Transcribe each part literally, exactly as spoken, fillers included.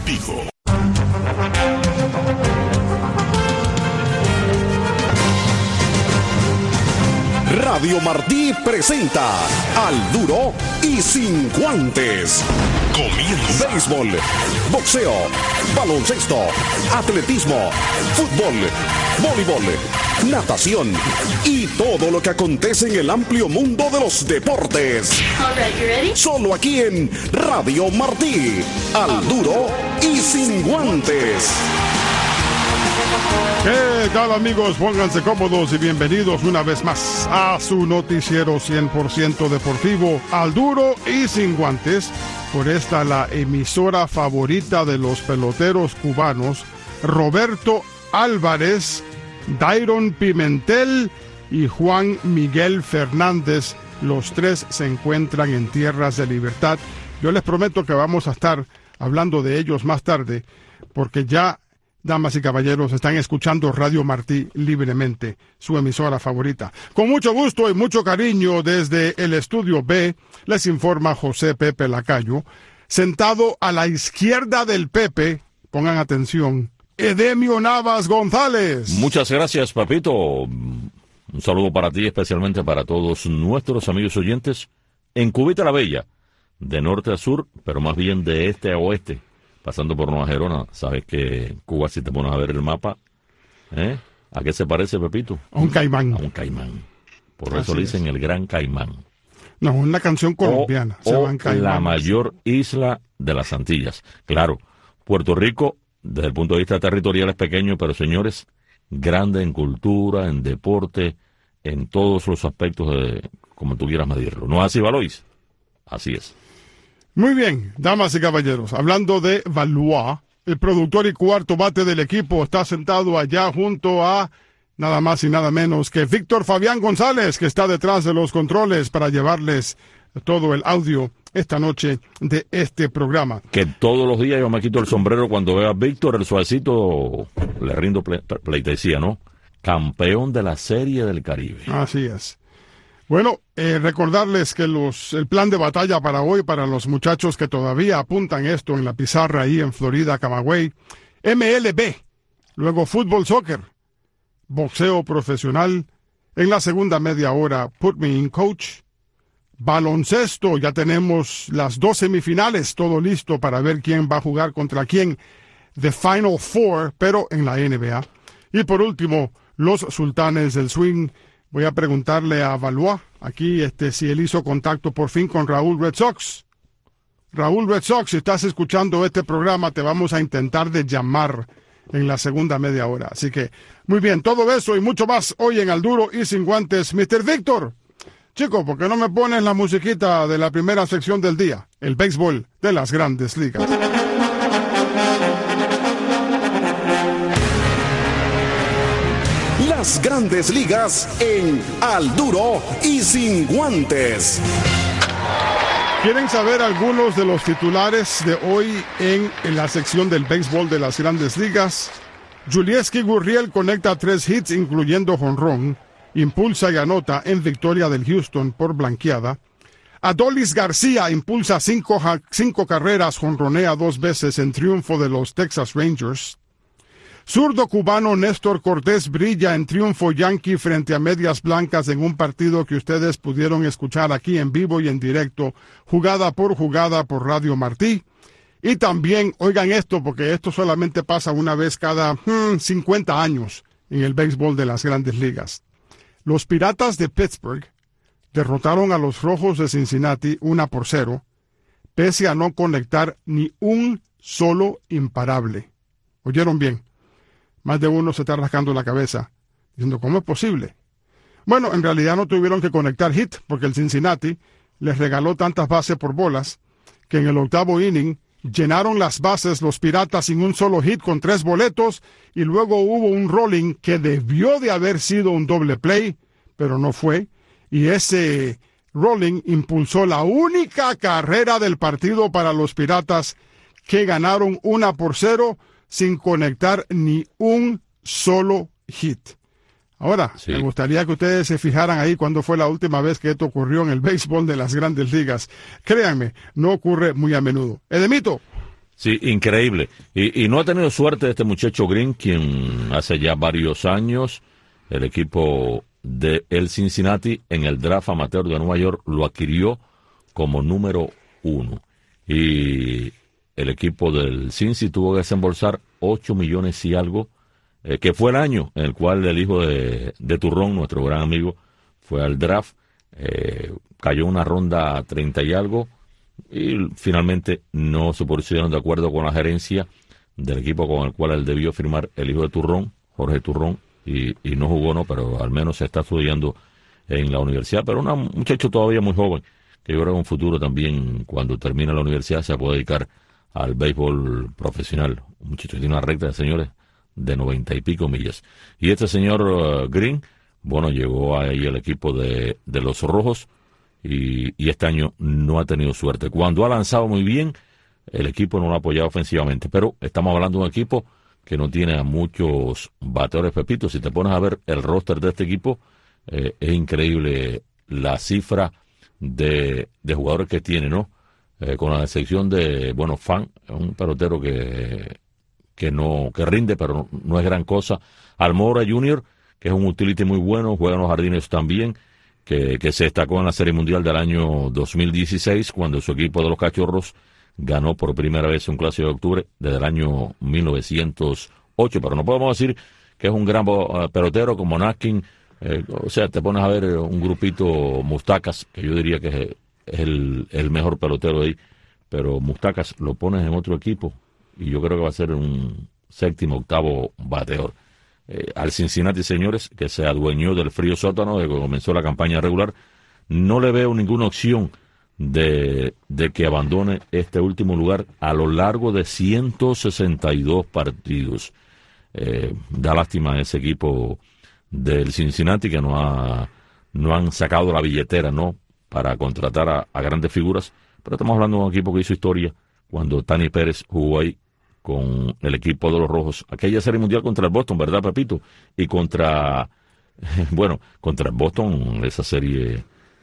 Deportivo. Radio Martí presenta Al Duro y Sin Guantes. Comienza. Béisbol, boxeo, baloncesto, atletismo, fútbol, voleibol, natación y todo lo que acontece en el amplio mundo de los deportes. All right, you ready? Solo aquí en Radio Martí. Al Duro y Sin Guantes. ¿Qué tal, amigos? Pónganse cómodos y bienvenidos una vez más a su noticiero cien por ciento deportivo, Al Duro y Sin Guantes, por esta la emisora favorita de los peloteros cubanos, Roberto Álvarez, Dairon Pimentel y Juan Miguel Fernández. Los tres se encuentran en tierras de libertad. Yo les prometo que vamos a estar hablando de ellos más tarde, porque ya, damas y caballeros, están escuchando Radio Martí libremente, su emisora favorita. Con mucho gusto y mucho cariño desde el Estudio B, les informa José Pepe Lacayo. Sentado a la izquierda del Pepe, pongan atención, Edemio Navas González. Muchas gracias, papito. Un saludo para ti, especialmente para todos nuestros amigos oyentes en Cubita la Bella, de norte a sur, pero más bien de este a oeste, pasando por Nueva Gerona. Sabes que Cuba, si te pones a ver el mapa, ¿eh? ¿A qué se parece, Pepito? A un caimán. A un caimán. Por eso Así le dicen es. el Gran Caimán. No, una canción colombiana. O, se o llaman Caimán. la mayor isla de las Antillas. Claro, Puerto Rico, desde el punto de vista territorial, es pequeño, pero, señores, grande en cultura, en deporte, en todos los aspectos, de como tú quieras medirlo. ¿No es así, Valois? Así es. Muy bien, damas y caballeros, hablando de Valois, el productor y cuarto bate del equipo está sentado allá junto a nada más y nada menos que Víctor Fabián González, que está detrás de los controles para llevarles todo el audio esta noche de este programa. Que todos los días yo me quito el sombrero cuando veo a Víctor, el suavecito, le rindo ple pleitesía, ¿no? Campeón de la Serie del Caribe. Así es. Bueno, eh, recordarles que los el plan de batalla para hoy, para los muchachos que todavía apuntan esto en la pizarra ahí en Florida, Camagüey, M L B, luego fútbol, soccer, boxeo profesional, en la segunda media hora, Put Me In Coach, baloncesto, ya tenemos las dos semifinales, todo listo para ver quién va a jugar contra quién, The Final Four, pero en la N B A. Y por último, los sultanes del swing. Voy a preguntarle a Valois, aquí, este, si él hizo contacto por fin con Raúl Red Sox. Raúl Red Sox, si estás escuchando este programa, te vamos a intentar de llamar en la segunda media hora. Así que, muy bien, todo eso y mucho más hoy en Al Duro y Sin Guantes. mister Víctor, chico, ¿por qué no me pones la musiquita de la primera sección del día? El béisbol de las Grandes Ligas. Las Grandes Ligas en Al Duro y Sin Guantes. ¿Quieren saber algunos de los titulares de hoy en, en la sección del béisbol de las Grandes Ligas? Julieski Gurriel conecta tres hits, incluyendo jonrón, impulsa y anota en victoria del Houston por blanqueada. Adolis García impulsa cinco, cinco carreras, jonronea dos veces en triunfo de los Texas Rangers. Zurdo cubano Néstor Cortés brilla en triunfo yanqui frente a Medias Blancas en un partido que ustedes pudieron escuchar aquí en vivo y en directo, jugada por jugada por Radio Martí. Y también, oigan esto, porque esto solamente pasa una vez cada hmm, cincuenta años en el béisbol de las Grandes Ligas. Los Piratas de Pittsburgh derrotaron a los Rojos de Cincinnati una por cero, pese a no conectar ni un solo imparable. ¿Oyeron bien? Más de uno se está rascando la cabeza, diciendo, ¿cómo es posible? Bueno, en realidad no tuvieron que conectar hit, porque el Cincinnati les regaló tantas bases por bolas, que en el octavo inning llenaron las bases los Piratas sin un solo hit con tres boletos, y luego hubo un rolling que debió de haber sido un doble play, pero no fue, y ese rolling impulsó la única carrera del partido para los Piratas, que ganaron una por cero, sin conectar ni un solo hit. Ahora, sí, me gustaría que ustedes se fijaran ahí cuando fue la última vez que esto ocurrió en el béisbol de las Grandes Ligas. Créanme, no ocurre muy a menudo. Edemito. Sí, increíble. Y, y no ha tenido suerte este muchacho Green, quien hace ya varios años el equipo de el Cincinnati en el draft amateur de Nueva York lo adquirió como número uno. Y el equipo del Cincy tuvo que desembolsar ocho millones y algo, eh, que fue el año en el cual el hijo de, de Turrón, nuestro gran amigo, fue al draft, eh, cayó una ronda treinta y algo, y finalmente no se pusieron de acuerdo con la gerencia del equipo con el cual él debió firmar, el hijo de Turrón, Jorge Turrón, y, y no jugó, no, pero al menos se está estudiando en la universidad, pero un muchacho todavía muy joven, que yo creo que en un futuro también, cuando termine la universidad, se puede dedicar al béisbol profesional. Un muchacho que tiene una recta de señores de noventa y pico millas. Y este señor uh, Green, bueno, llegó ahí al equipo de, de los Rojos y, y este año no ha tenido suerte. Cuando ha lanzado muy bien, el equipo no lo ha apoyado ofensivamente, pero estamos hablando de un equipo que no tiene a muchos bateadores pepitos. Si te pones a ver el roster de este equipo, eh, es increíble la cifra de, de jugadores que tiene, ¿no? Eh, con la excepción de, bueno, Fan, un pelotero que, que no, que rinde, pero no, no es gran cosa. Almora junior, que es un utility muy bueno, juega en los Jardines también, que, que se destacó en la Serie Mundial del año dos mil dieciséis, cuando su equipo de los Cachorros ganó por primera vez un Clásico de Octubre desde el año mil novecientos ocho, pero no podemos decir que es un gran uh, pelotero como Naskin. Eh, o sea, te pones a ver un grupito Mustacas, que yo diría que es, es el, el mejor pelotero ahí, pero Mustacas lo pones en otro equipo y yo creo que va a ser un séptimo, octavo bateador. Eh, al Cincinnati, señores, que se adueñó del frío sótano de que comenzó la campaña regular, no le veo ninguna opción de, de que abandone este último lugar a lo largo de ciento sesenta y dos partidos. Eh, da lástima a ese equipo del Cincinnati que no ha no han sacado la billetera, ¿no?, para contratar a, a grandes figuras, pero estamos hablando de un equipo que hizo historia cuando Tani Pérez jugó ahí con el equipo de los Rojos, aquella Serie Mundial contra el Boston, ¿verdad, Pepito? Y contra, bueno, contra el Boston, esa serie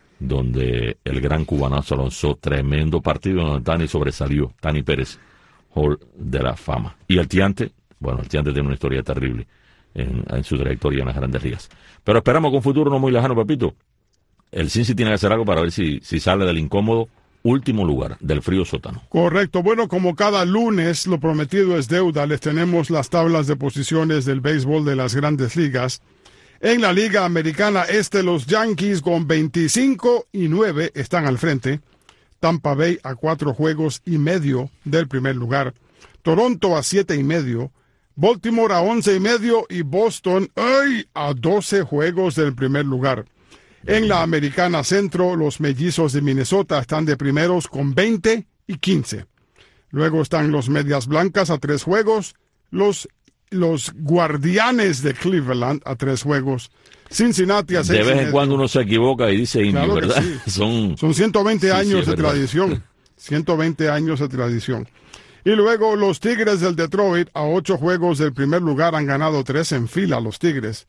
donde el gran cubanazo lanzó tremendo partido donde Tani sobresalió, Tani Pérez, Hall de la Fama. Y el Tiante, bueno, el Tiante tiene una historia terrible En, en su trayectoria en las Grandes Ligas. Pero esperamos que un futuro no muy lejano, Pepito, el Cincy tiene que hacer algo para ver si, si sale del incómodo último lugar del frío sótano. Correcto. Bueno, como cada lunes, lo prometido es deuda. Les tenemos las tablas de posiciones del béisbol de las Grandes Ligas. En la Liga Americana Este, los Yankees con veinticinco y nueve están al frente. Tampa Bay a cuatro juegos y medio del primer lugar. Toronto a siete y medio. Baltimore a once y medio y Boston ¡ay! a doce juegos del primer lugar. En la Americana Centro, los Mellizos de Minnesota están de primeros con veinte y quince. Luego están los Medias Blancas a tres juegos, los, los Guardianes de Cleveland a tres juegos, Cincinnati a seis. De vez en cuando uno se equivoca y dice indio, claro, ¿verdad? Sí. Son, Son ciento veinte sí, años sí, de tradición. ciento veinte años de tradición. Y luego los Tigres del Detroit, a ocho juegos del primer lugar, han ganado tres en fila los Tigres.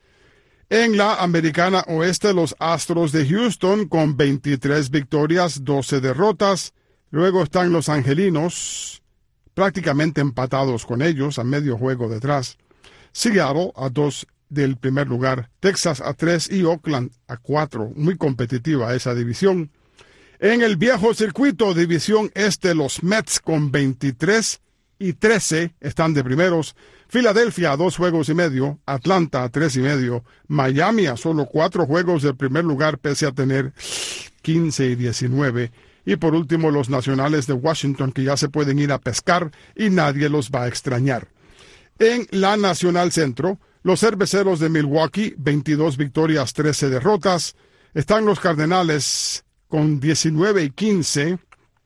En la Americana Oeste, los Astros de Houston con veintitrés victorias, doce derrotas. Luego están los Angelinos, prácticamente empatados con ellos, a medio juego detrás. Seattle a dos del primer lugar, Texas a tres y Oakland a cuatro. Muy competitiva esa división. En el viejo circuito, división este, los Mets con veintitrés y trece están de primeros. Filadelfia a dos juegos y medio, Atlanta a tres y medio, Miami a solo cuatro juegos del primer lugar pese a tener quince y diecinueve. Y por último, los Nacionales de Washington, que ya se pueden ir a pescar y nadie los va a extrañar. En la Nacional Centro, los Cerveceros de Milwaukee, veintidós victorias, trece derrotas. Están los Cardenales con diecinueve y quince,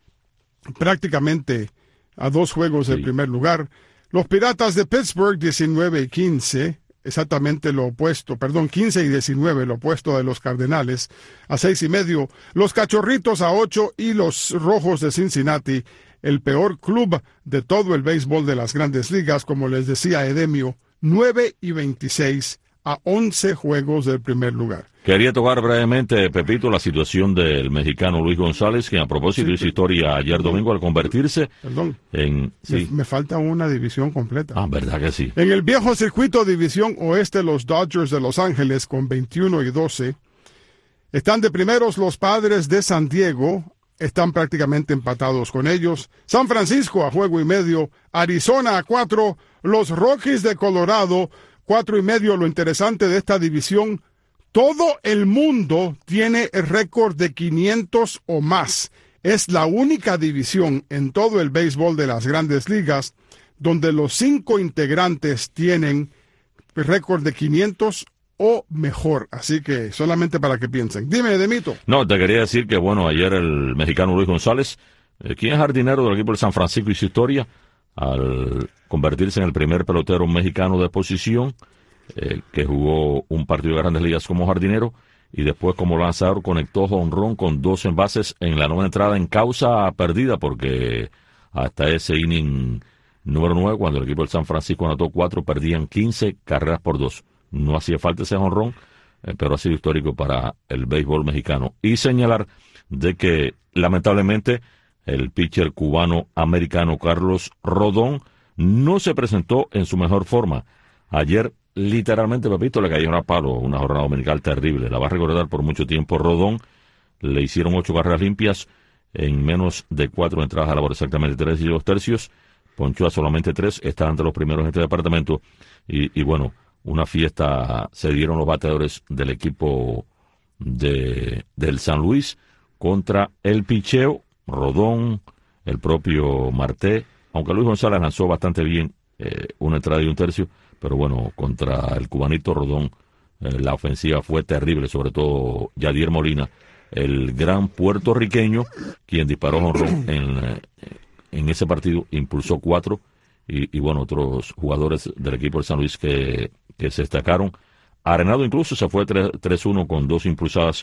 prácticamente a dos juegos del sí. primer lugar. Los Piratas de Pittsburgh, diecinueve y quince, exactamente lo opuesto, perdón, quince y diecinueve, lo opuesto de los Cardenales, a seis y medio. Los Cachorritos a ocho y los Rojos de Cincinnati, el peor club de todo el béisbol de las Grandes Ligas, como les decía Edemio, nueve y veintiséis a once juegos del primer lugar. Quería tocar brevemente, Pepito, la situación del mexicano Luis González, que a propósito Sí, hizo historia ayer domingo al convertirse Perdón, en... Sí. me, me falta una división completa. Ah, verdad que sí. En el viejo circuito división oeste, los Dodgers de Los Ángeles con veintiuno y doce. Están de primeros los Padres de San Diego, están prácticamente empatados con ellos. San Francisco a juego y medio, Arizona a cuatro, los Rockies de Colorado, cuatro y medio. Lo interesante de esta división, todo el mundo tiene el récord de quinientos o más. Es la única división en todo el béisbol de las grandes ligas donde los cinco integrantes tienen récord de quinientos o mejor. Así que solamente para que piensen. Dime, Demito. No, te quería decir que, bueno, ayer el mexicano Luis González, eh, quien es jardinero del equipo de San Francisco, hizo historia al convertirse en el primer pelotero mexicano de posición eh, que jugó un partido de Grandes Ligas como jardinero y después como lanzador conectó jonrón con dos envases en la novena entrada en causa perdida, porque hasta ese inning número nueve, cuando el equipo del San Francisco anotó cuatro, perdían quince carreras por dos. No hacía falta ese jonrón, eh, pero ha sido histórico para el béisbol mexicano. Y señalar de que, lamentablemente, el pitcher cubano-americano Carlos Rodón no se presentó en su mejor forma. Ayer, literalmente, Pepito, le cayó a palo, una jornada dominical terrible. La va a recordar por mucho tiempo. Rodón le hicieron ocho carreras limpias en menos de cuatro entradas a labor, exactamente tres y dos tercios. Ponchó a solamente tres, está entre los primeros en este departamento. Y, y bueno, una fiesta se dieron los bateadores del equipo de del San Luis contra el picheo, Rodón, el propio Marté, aunque Luis González lanzó bastante bien, eh, una entrada y un tercio, pero bueno, contra el cubanito Rodón, eh, la ofensiva fue terrible, sobre todo Yadier Molina, el gran puertorriqueño, quien disparó jonrón en, eh, en ese partido, impulsó cuatro, y, y bueno, otros jugadores del equipo de San Luis que, que se destacaron. Arenado incluso se fue tres uno con dos impulsadas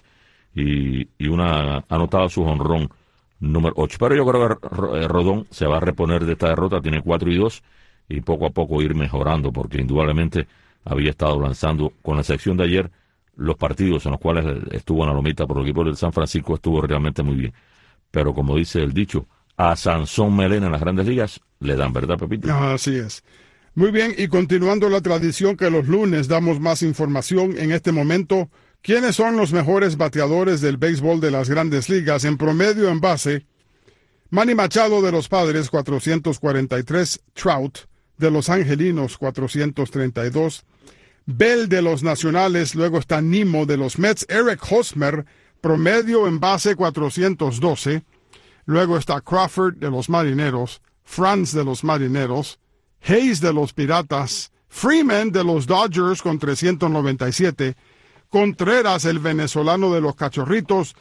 y, y una anotada su jonrón número ocho. Pero yo creo que Rodón se va a reponer de esta derrota, tiene cuatro y dos, y poco a poco ir mejorando, porque indudablemente había estado lanzando, con la excepción de ayer, los partidos en los cuales estuvo en la lomita por el equipo del San Francisco, estuvo realmente muy bien. Pero como dice el dicho, a Sansón Melena en las grandes ligas le dan, ¿verdad, Pepito? Así es. Muy bien, y continuando la tradición que los lunes damos más información en este momento, ¿quiénes son los mejores bateadores del béisbol de las grandes ligas? En promedio en base, Manny Machado de los Padres, cuatrocientos cuarenta y tres, Trout de los Angelinos, cuatrocientos treinta y dos, Bell de los Nacionales, luego está Nimmo de los Mets, Eric Hosmer, promedio en base cuatrocientos doce, luego está Crawford de los Marineros, Franz de los Marineros, Hayes de los Piratas, Freeman de los Dodgers con trescientos noventa y siete, Contreras, el venezolano de los Cachorritos,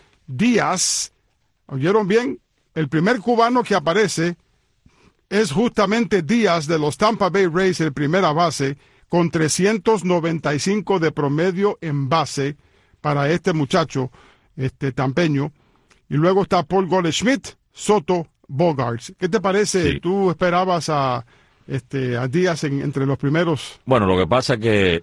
Díaz, ¿oyeron bien? El primer cubano que aparece es justamente Díaz de los Tampa Bay Rays, el primera base, con trescientos noventa y cinco de promedio en base para este muchacho, este tampeño. Y luego está Paul Goldschmidt, Soto, Bogaerts. ¿Qué te parece? Sí. ¿Tú esperabas a, este, a Díaz en, entre los primeros? Bueno, lo que pasa es que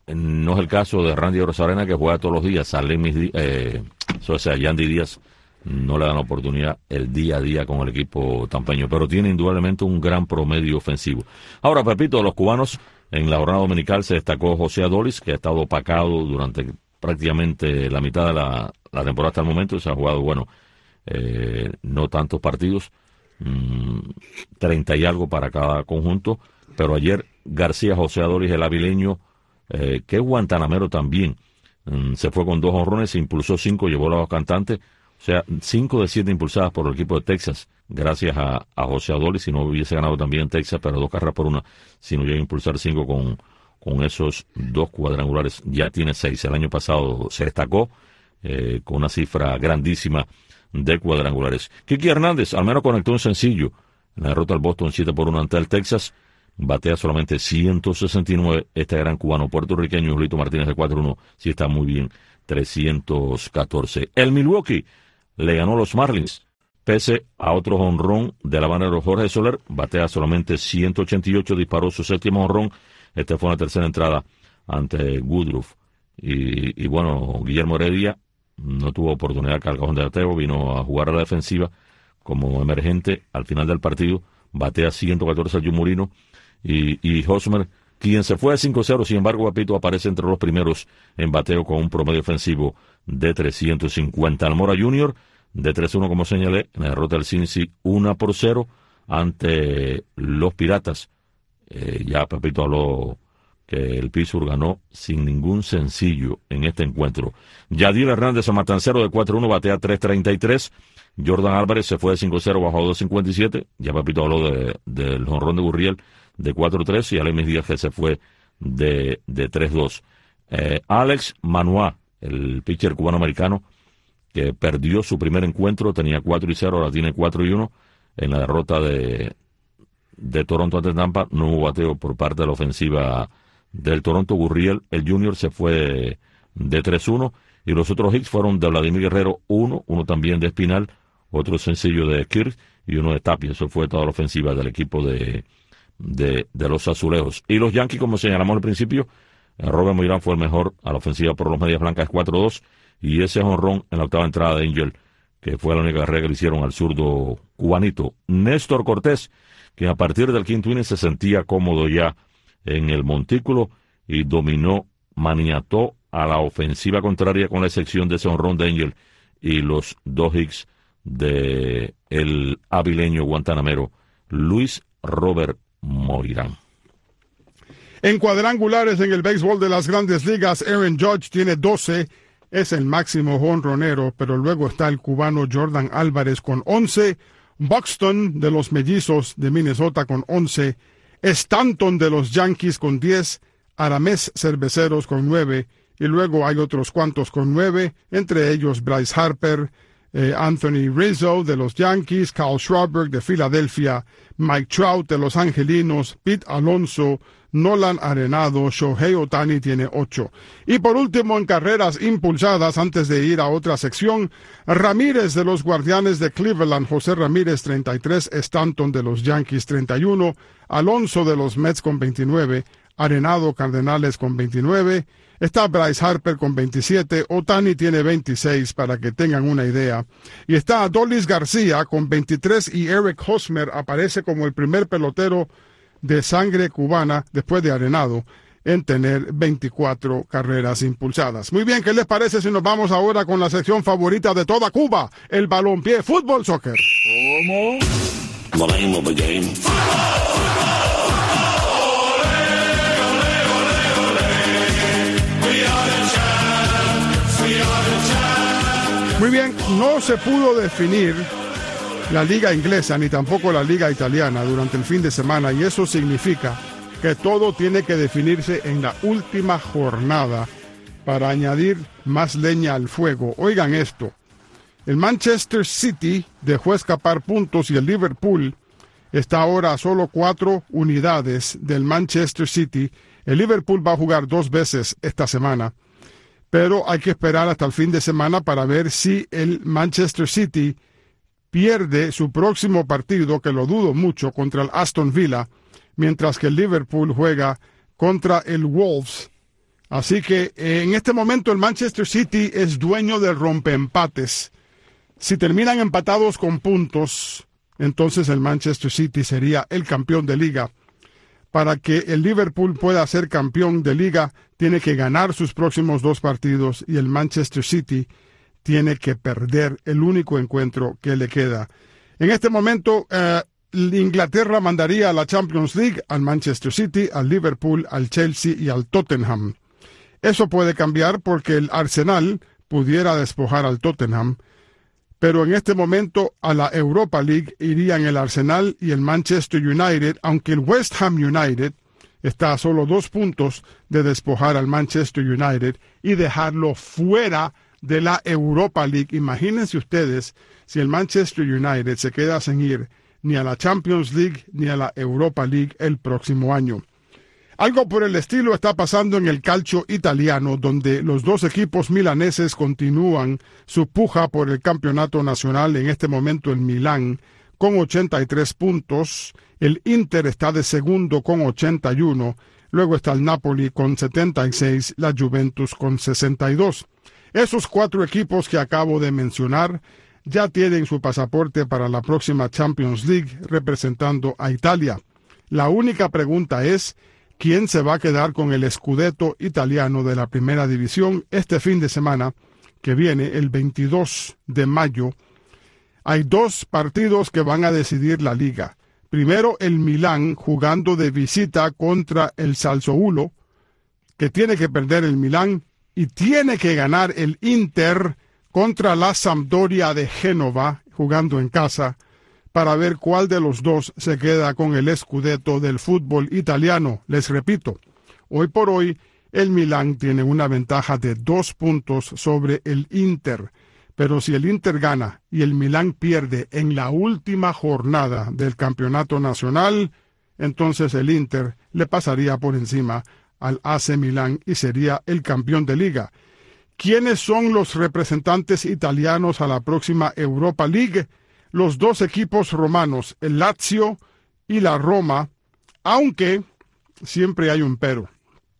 no es el caso de Randy Rosarena, que juega todos los días. Salen eh, o sea, Yandy Díaz no le dan la oportunidad el día a día con el equipo tampeño, pero tiene indudablemente un gran promedio ofensivo. Ahora, Pepito, los cubanos, en la jornada dominical se destacó José Adolis, que ha estado opacado durante prácticamente la mitad de la, la temporada hasta el momento. Se ha jugado, bueno, eh, no tantos partidos, mmm, treinta y algo para cada conjunto, pero ayer García José Adolis, el avileño, eh, que es guantanamero también, mmm, se fue con dos jonrones, se impulsó cinco, llevó la cantante. O sea, cinco de siete impulsadas por el equipo de Texas, gracias a, a José Adolis. Si no hubiese ganado también en Texas, pero dos carreras por una, si no llega a impulsar cinco con, con esos dos cuadrangulares, ya tiene seis. El año pasado se destacó eh, con una cifra grandísima de cuadrangulares. Kiki Hernández, al menos conectó un sencillo en la derrota al Boston siete por uno ante el Texas. Batea solamente ciento sesenta y nueve. Este gran cubano puertorriqueño, Julito Martínez, de cuatro uno, sí está muy bien, trescientos catorce. El Milwaukee le ganó a los Marlins, pese a otro jonrón del habanero Jorge Soler. Batea solamente ciento ochenta y ocho, disparó su séptimo jonrón. Esta fue una tercera entrada ante Woodruff. Y, y bueno, Guillermo Heredia no tuvo oportunidad que al cajón de bateo, vino a jugar a la defensiva como emergente. Al final del partido batea ciento catorce a Yumurino y, y Hosmer, quien se fue a cinco cero, sin embargo, Papito aparece entre los primeros en bateo con un promedio ofensivo de trescientos cincuenta. Almora junior de tres uno, como señalé, en la derrota del Cincy uno por cero ante los Piratas. Eh, ya Papito habló que el Pittsburgh ganó sin ningún sencillo en este encuentro. Yadiel Hernández, Matancero, de cuatro uno, batea tres treinta y tres. Jordan Álvarez se fue de cinco cero, bajó a dos cincuenta y siete. Ya Papito habló de, del jonrón de Gurriel de cuatro tres, y Alemis Díaz, que se fue de, de tres dos. Eh, Alex Manoah, el pitcher cubano-americano, que perdió su primer encuentro, tenía cuatro y cero, ahora tiene cuatro y uno. En la derrota de, de Toronto ante Tampa, no hubo bateo por parte de la ofensiva del Toronto. Gurriel, el junior, se fue de, de tres uno, y los otros hits fueron de Vladimir Guerrero, uno, uno también de Espinal, otro sencillo de Kirk y uno de Tapia. Eso fue toda la ofensiva del equipo de, de, de los Azulejos. Y los Yankees, como señalamos al principio, Robert Moirán fue el mejor a la ofensiva por los Medias Blancas, cuatro dos, y ese jonrón en la octava entrada de Angel, que fue la única carrera que le hicieron al zurdo cubanito. Néstor Cortés, que a partir del quinto inning se sentía cómodo ya en el montículo y dominó, maniató a la ofensiva contraria, con la excepción de ese jonrón de Angel y los dos hits de el avileño guantanamero Luis Robert Moirán. En cuadrangulares en el béisbol de las Grandes Ligas, Aaron Judge tiene doce, es el máximo jonronero, pero luego está el cubano Jordan Álvarez con once, Buxton de los Mellizos de Minnesota con once, Stanton de los Yankees con diez, Aramés Cerveceros con nueve, y luego hay otros cuantos con nueve, entre ellos Bryce Harper, eh, Anthony Rizzo de los Yankees, Kyle Schwarber de Filadelfia, Mike Trout de los Angelinos, Pete Alonso, Nolan Arenado, Shohei Ohtani tiene ocho. Y por último, en carreras impulsadas, antes de ir a otra sección, Ramírez de los Guardianes de Cleveland, José Ramírez treinta y tres, Stanton de los Yankees treinta y uno, Alonso de los Mets con veintinueve, Arenado Cardenales con veintinueve, está Bryce Harper con veintisiete, Ohtani tiene veintiséis, para que tengan una idea. Y está Adolis García con veintitrés, y Eric Hosmer aparece como el primer pelotero de sangre cubana, después de Arenado, en tener veinticuatro carreras impulsadas. Muy bien, ¿qué les parece si nos vamos ahora con la sección favorita de toda Cuba, el balompié, fútbol, soccer? ¿Cómo? The name of the game. Muy bien, no se pudo definir la liga inglesa ni tampoco la liga italiana durante el fin de semana, y eso significa que todo tiene que definirse en la última jornada para añadir más leña al fuego. Oigan esto, el Manchester City dejó escapar puntos y el Liverpool está ahora a solo cuatro unidades del Manchester City. El Liverpool va a jugar dos veces esta semana, pero hay que esperar hasta el fin de semana para ver si el Manchester City pierde su próximo partido, que lo dudo mucho, contra el Aston Villa, mientras que el Liverpool juega contra el Wolves. Así que eh, en este momento el Manchester City es dueño del rompeempates. Si terminan empatados con puntos, entonces el Manchester City sería el campeón de liga. Para que el Liverpool pueda ser campeón de liga, tiene que ganar sus próximos dos partidos, y el Manchester City tiene que perder el único encuentro que le queda. En este momento, eh, Inglaterra mandaría a la Champions League al Manchester City, al Liverpool, al Chelsea y al Tottenham. Eso puede cambiar porque el Arsenal pudiera despojar al Tottenham, pero en este momento a la Europa League irían el Arsenal y el Manchester United, aunque el West Ham United está a solo dos puntos de despojar al Manchester United y dejarlo fuera de la Europa League. Imagínense ustedes si el Manchester United se queda sin ir ni a la Champions League ni a la Europa League el próximo año. Algo por el estilo está pasando en el calcio italiano, donde los dos equipos milaneses continúan su puja por el campeonato nacional. En este momento el Milán con ochenta y tres puntos, el Inter está de segundo con ochenta y uno, Luego está el Napoli con setenta y seis, la Juventus con sesenta y dos. Esos cuatro equipos que acabo de mencionar ya tienen su pasaporte para la próxima Champions League representando a Italia. La única pregunta es, ¿quién se va a quedar con el Scudetto italiano de la Primera División este fin de semana que viene, el veintidós de mayo? Hay dos partidos que van a decidir la liga. Primero, el Milán jugando de visita contra el Sassuolo, que tiene que perder el Milán, y tiene que ganar el Inter contra la Sampdoria de Génova, jugando en casa, para ver cuál de los dos se queda con el Scudetto del fútbol italiano. Les repito, hoy por hoy, el Milán tiene una ventaja de dos puntos sobre el Inter. Pero si el Inter gana y el Milán pierde en la última jornada del campeonato nacional, entonces el Inter le pasaría por encima al A C Milán y sería el campeón de liga. ¿Quiénes son los representantes italianos a la próxima Europa League? Los dos equipos romanos, el Lazio y la Roma, aunque siempre hay un pero.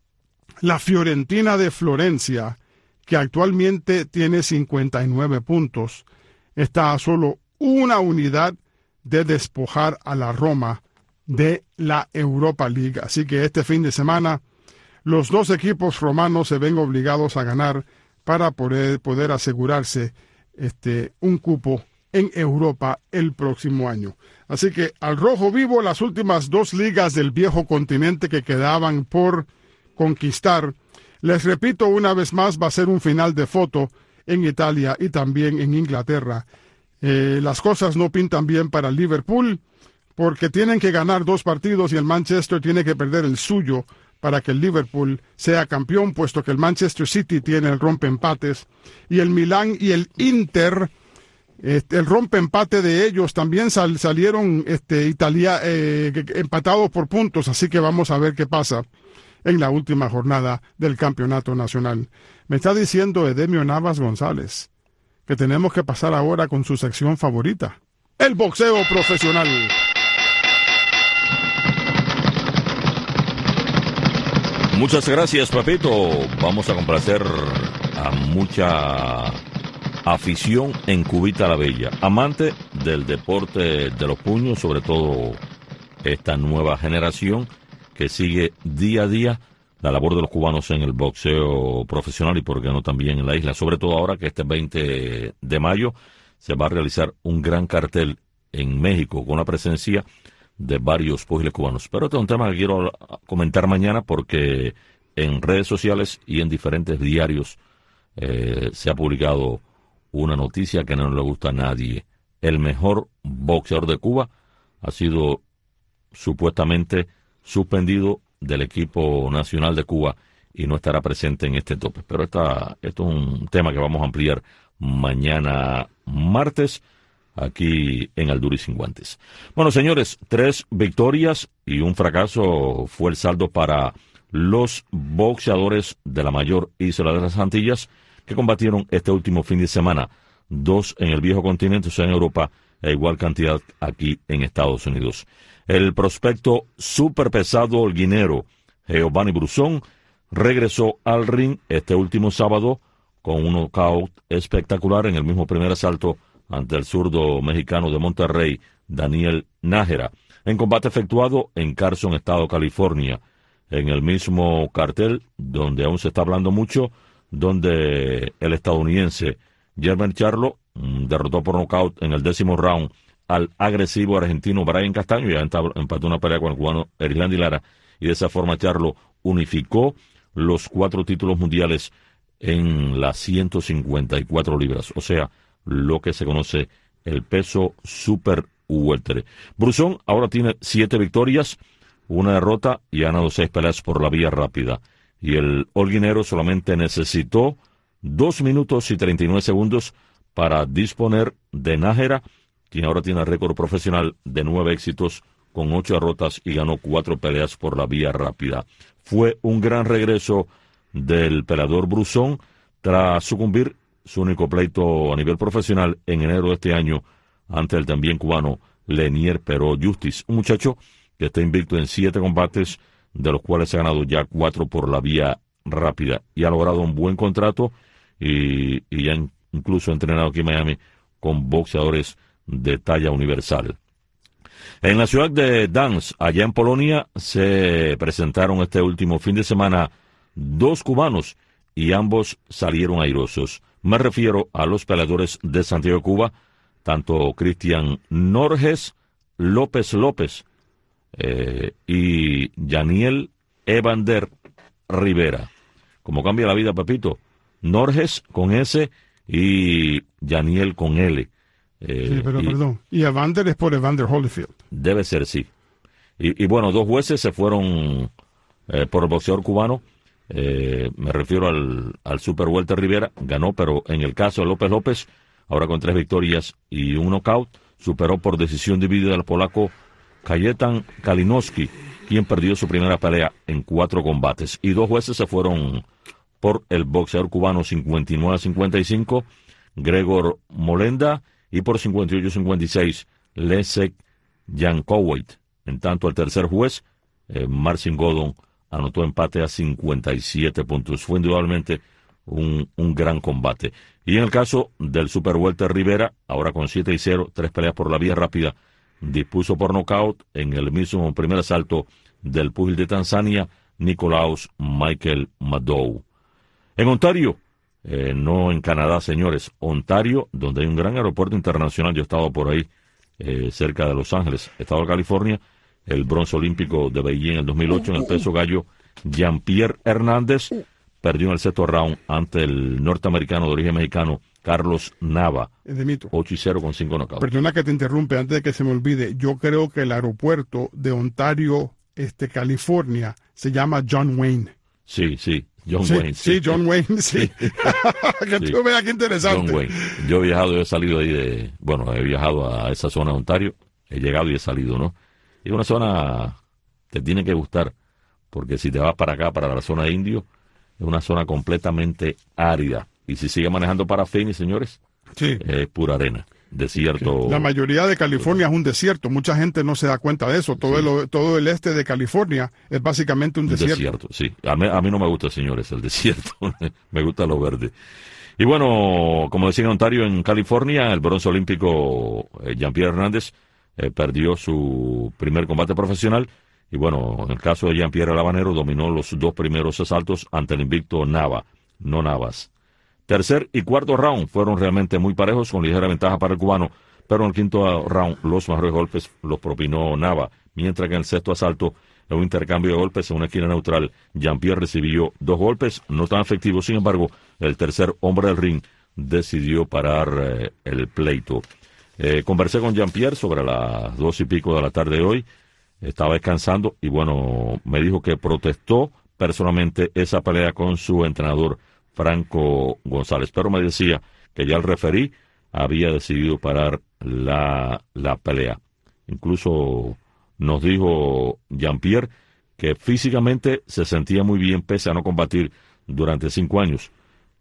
La Fiorentina de Florencia, que actualmente tiene cincuenta y nueve puntos, está a solo una unidad de despojar a la Roma de la Europa League. Así que este fin de semana los dos equipos romanos se ven obligados a ganar para poder, poder asegurarse este, un cupo en Europa el próximo año. Así que al rojo vivo, las últimas dos ligas del viejo continente que quedaban por conquistar. Les repito una vez más, va a ser un final de foto en Italia y también en Inglaterra. Eh, las cosas no pintan bien para el Liverpool porque tienen que ganar dos partidos y el Manchester tiene que perder el suyo para que el Liverpool sea campeón, puesto que el Manchester City tiene el rompeempates y el Milán y el Inter, este, el rompeempate de ellos también sal, salieron este, Italia, eh, empatados por puntos, así que vamos a ver qué pasa en la última jornada del campeonato nacional. Me está diciendo Edemio Navas González que tenemos que pasar ahora con su sección favorita, el boxeo profesional. Muchas gracias, Papito. Vamos a complacer a mucha afición en Cubita la Bella, amante del deporte de los puños, sobre todo esta nueva generación que sigue día a día la labor de los cubanos en el boxeo profesional y por qué no también en la isla, sobre todo ahora que este veinte de mayo se va a realizar un gran cartel en México con la presencia de varios pugiles cubanos. Pero este es un tema que quiero comentar mañana porque en redes sociales y en diferentes diarios eh, se ha publicado una noticia que no le gusta a nadie. El mejor boxeador de Cuba ha sido supuestamente suspendido del equipo nacional de Cuba y no estará presente en este tope. Pero esta, esto es un tema que vamos a ampliar mañana martes aquí en Al Duro y Sin Guantes. Bueno, señores, tres victorias y un fracaso fue el saldo para los boxeadores de la mayor isla de las Antillas que combatieron este último fin de semana. Dos en el viejo continente, o sea, en Europa, e igual cantidad aquí en Estados Unidos. El prospecto superpesado holguinero Giovanni Brusón regresó al ring este último sábado con un knockout espectacular en el mismo primer asalto ante el zurdo mexicano de Monterrey, Daniel Nájera, en combate efectuado en Carson, Estado California, en el mismo cartel donde aún se está hablando mucho, donde el estadounidense Jermell Charlo derrotó por nocaut en el décimo round al agresivo argentino Brian Castaño, ya empató una pelea con el cubano Erislandy Lara, y de esa forma Charlo unificó los cuatro títulos mundiales en las ciento cincuenta y cuatro libras, o sea, lo que se conoce el peso super welter. Brusón ahora tiene siete victorias, una derrota y ha ganado seis peleas por la vía rápida. Y el holguinero solamente necesitó dos minutos y treinta y nueve segundos para disponer de Nájera, quien ahora tiene récord profesional de nueve éxitos con ocho derrotas y ganó cuatro peleas por la vía rápida. Fue un gran regreso del peleador Brusón tras sucumbir su único pleito a nivel profesional en enero de este año ante el también cubano Lenier Pero Justice, un muchacho que está invicto en siete combates de los cuales ha ganado ya cuatro por la vía rápida y ha logrado un buen contrato y, y ya incluso ha entrenado aquí en Miami con boxeadores de talla universal. En la ciudad de Gdańsk, allá en Polonia, se presentaron este último fin de semana dos cubanos y ambos salieron airosos. Me refiero a los peleadores de Santiago de Cuba, tanto Cristian Norges López López eh, y Yaniel Evander Rivera. Como cambia la vida, Pepito. Norges con S y Yaniel con L. Eh, sí, pero y, perdón. Y Evander es por Evander Holyfield. Debe ser, sí. Y, y bueno, dos jueces se fueron eh, por el boxeador cubano. Eh, me refiero al, al Super Welter Rivera. Ganó, pero en el caso de López López, ahora con tres victorias y un knockout, superó por decisión dividida al polaco Kajetan Kalinowski, quien perdió su primera pelea en cuatro combates. Y dos jueces se fueron por el boxeador cubano cincuenta y nueve a cincuenta y cinco, Gregor Molenda, y por cincuenta y ocho a cincuenta y seis, Leszek Jankowicz. En tanto, el tercer juez, eh, Marcin Godon, anotó empate a cincuenta y siete puntos. Fue indudablemente un, un gran combate. Y en el caso del Super Welter Rivera, ahora con siete y cero, tres peleas por la vía rápida, dispuso por nocaut en el mismo primer asalto del púgil de Tanzania, Nicolaus Michael Madow. En Ontario, eh, no en Canadá, señores, Ontario, donde hay un gran aeropuerto internacional, yo he estado por ahí, eh, cerca de Los Ángeles, estado de California, el bronce olímpico de Beijing en el dos mil ocho en el peso gallo, Jean-Pierre Hernández perdió en el sexto round ante el norteamericano de origen mexicano, Carlos Nava, ocho y cero con cinco knockouts. Perdona que te interrumpe, antes de que se me olvide, yo creo que el aeropuerto de Ontario, este, California, se llama John Wayne. Sí, sí, John sí, Wayne. Sí, sí, John Wayne, sí. que sí. tú veas qué interesante. John Wayne. Yo he viajado, yo he salido ahí de, bueno, he viajado a esa zona de Ontario, he llegado y he salido, ¿no? Y una zona te tiene que gustar, porque si te vas para acá, para la zona de Indio, es una zona completamente árida. Y si sigue manejando para Phoenix, señores, sí, es pura arena, desierto. Sí. La mayoría de California es un desierto. Mucha gente no se da cuenta de eso. Todo, sí. el, todo el este de California es básicamente un, un desierto. desierto. Sí, a mí, a mí no me gusta, señores, el desierto. Me gusta lo verde. Y bueno, como decía en Ontario, en California, el bronce olímpico eh, Jean-Pierre Hernández eh, perdió su primer combate profesional. Y bueno, en el caso de Jean-Pierre el Habanero, dominó los dos primeros asaltos ante el invicto Nava, no Navas. Tercer y cuarto round fueron realmente muy parejos, con ligera ventaja para el cubano, pero en el quinto round los mejores golpes los propinó Nava, mientras que en el sexto asalto, en un intercambio de golpes en una esquina neutral, Jean-Pierre recibió dos golpes, no tan efectivos. Sin embargo, el tercer hombre del ring decidió parar eh, el pleito. Eh, conversé con Jean-Pierre sobre las dos y pico de la tarde de hoy. Estaba descansando y bueno, me dijo que protestó personalmente esa pelea con su entrenador Franco González, pero me decía que ya el referí había decidido parar la, la pelea. Incluso nos dijo Jean-Pierre que físicamente se sentía muy bien pese a no combatir durante cinco años,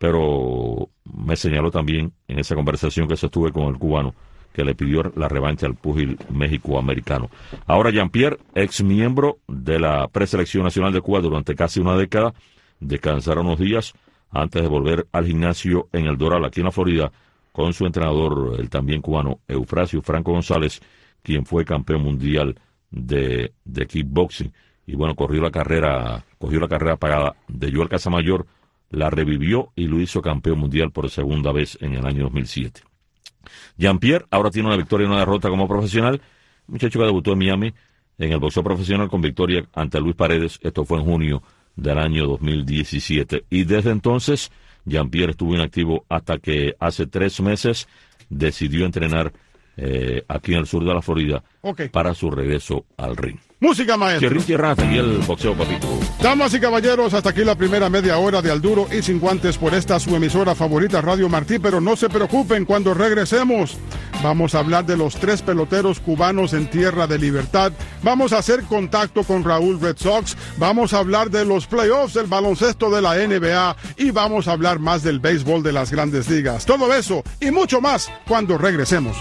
pero me señaló también en esa conversación que sostuve con el cubano que le pidió la revancha al púgil méxico-americano. Ahora Jean-Pierre, ex miembro de la preselección nacional de Cuba durante casi una década, descansará unos días antes de volver al gimnasio en el Doral, aquí en la Florida, con su entrenador, el también cubano, Eufrasio Franco González, quien fue campeón mundial de, de kickboxing. Y bueno, corrió la carrera, cogió la carrera pagada de Joel Casamayor, la revivió y lo hizo campeón mundial por segunda vez en el año dos mil siete. Jean-Pierre ahora tiene una victoria y una derrota como profesional. Muchacho que debutó en Miami en el boxeo profesional con victoria ante Luis Paredes. Esto fue en junio del año dos mil diecisiete. Y desde entonces, Jean-Pierre estuvo inactivo hasta que hace tres meses decidió entrenar eh, aquí en el sur de la Florida okay. para su regreso al ring. Música, maestro. Cherrín Tierra y el boxeo, papito. Damas y caballeros, hasta aquí la primera media hora de Al Duro y Sin Guantes por esta su emisora favorita, Radio Martí, pero no se preocupen, cuando regresemos vamos a hablar de los tres peloteros cubanos en tierra de libertad, vamos a hacer contacto con Raúl Red Sox, vamos a hablar de los playoffs del baloncesto de la N B A y vamos a hablar más del béisbol de las Grandes Ligas. Todo eso y mucho más cuando regresemos.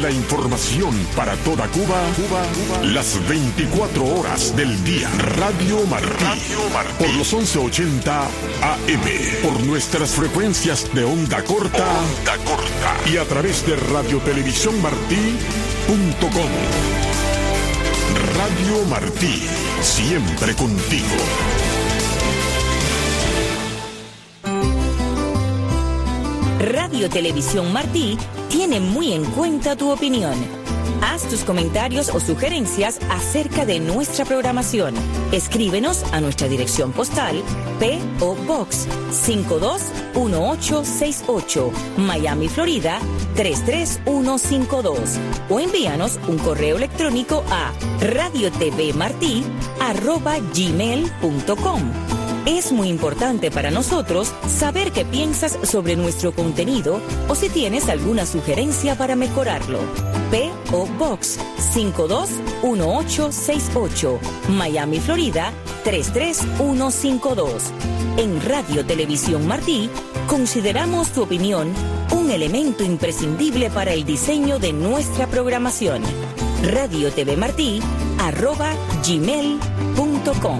la información para toda Cuba, Cuba, Cuba, las veinticuatro horas del día. Radio Martí, Radio Martí, por los once ochenta A M, por nuestras frecuencias de onda corta, onda corta, y a través de radiotelevisión martí punto com. Radio Martí, siempre contigo. Radio Televisión Martí tiene muy en cuenta tu opinión. Haz tus comentarios o sugerencias acerca de nuestra programación. Escríbenos a nuestra dirección postal P O Box cinco dos uno ocho seis ocho, Miami, Florida tres tres uno cinco dos, o envíanos un correo electrónico a radiotvmartí arroba gmail punto com. Es muy importante para nosotros saber qué piensas sobre nuestro contenido o si tienes alguna sugerencia para mejorarlo. P O Box cinco dos uno ocho seis ocho, Miami, Florida tres tres uno cinco dos. En Radio Televisión Martí consideramos tu opinión un elemento imprescindible para el diseño de nuestra programación. radiotvmartí arroba gmail punto com.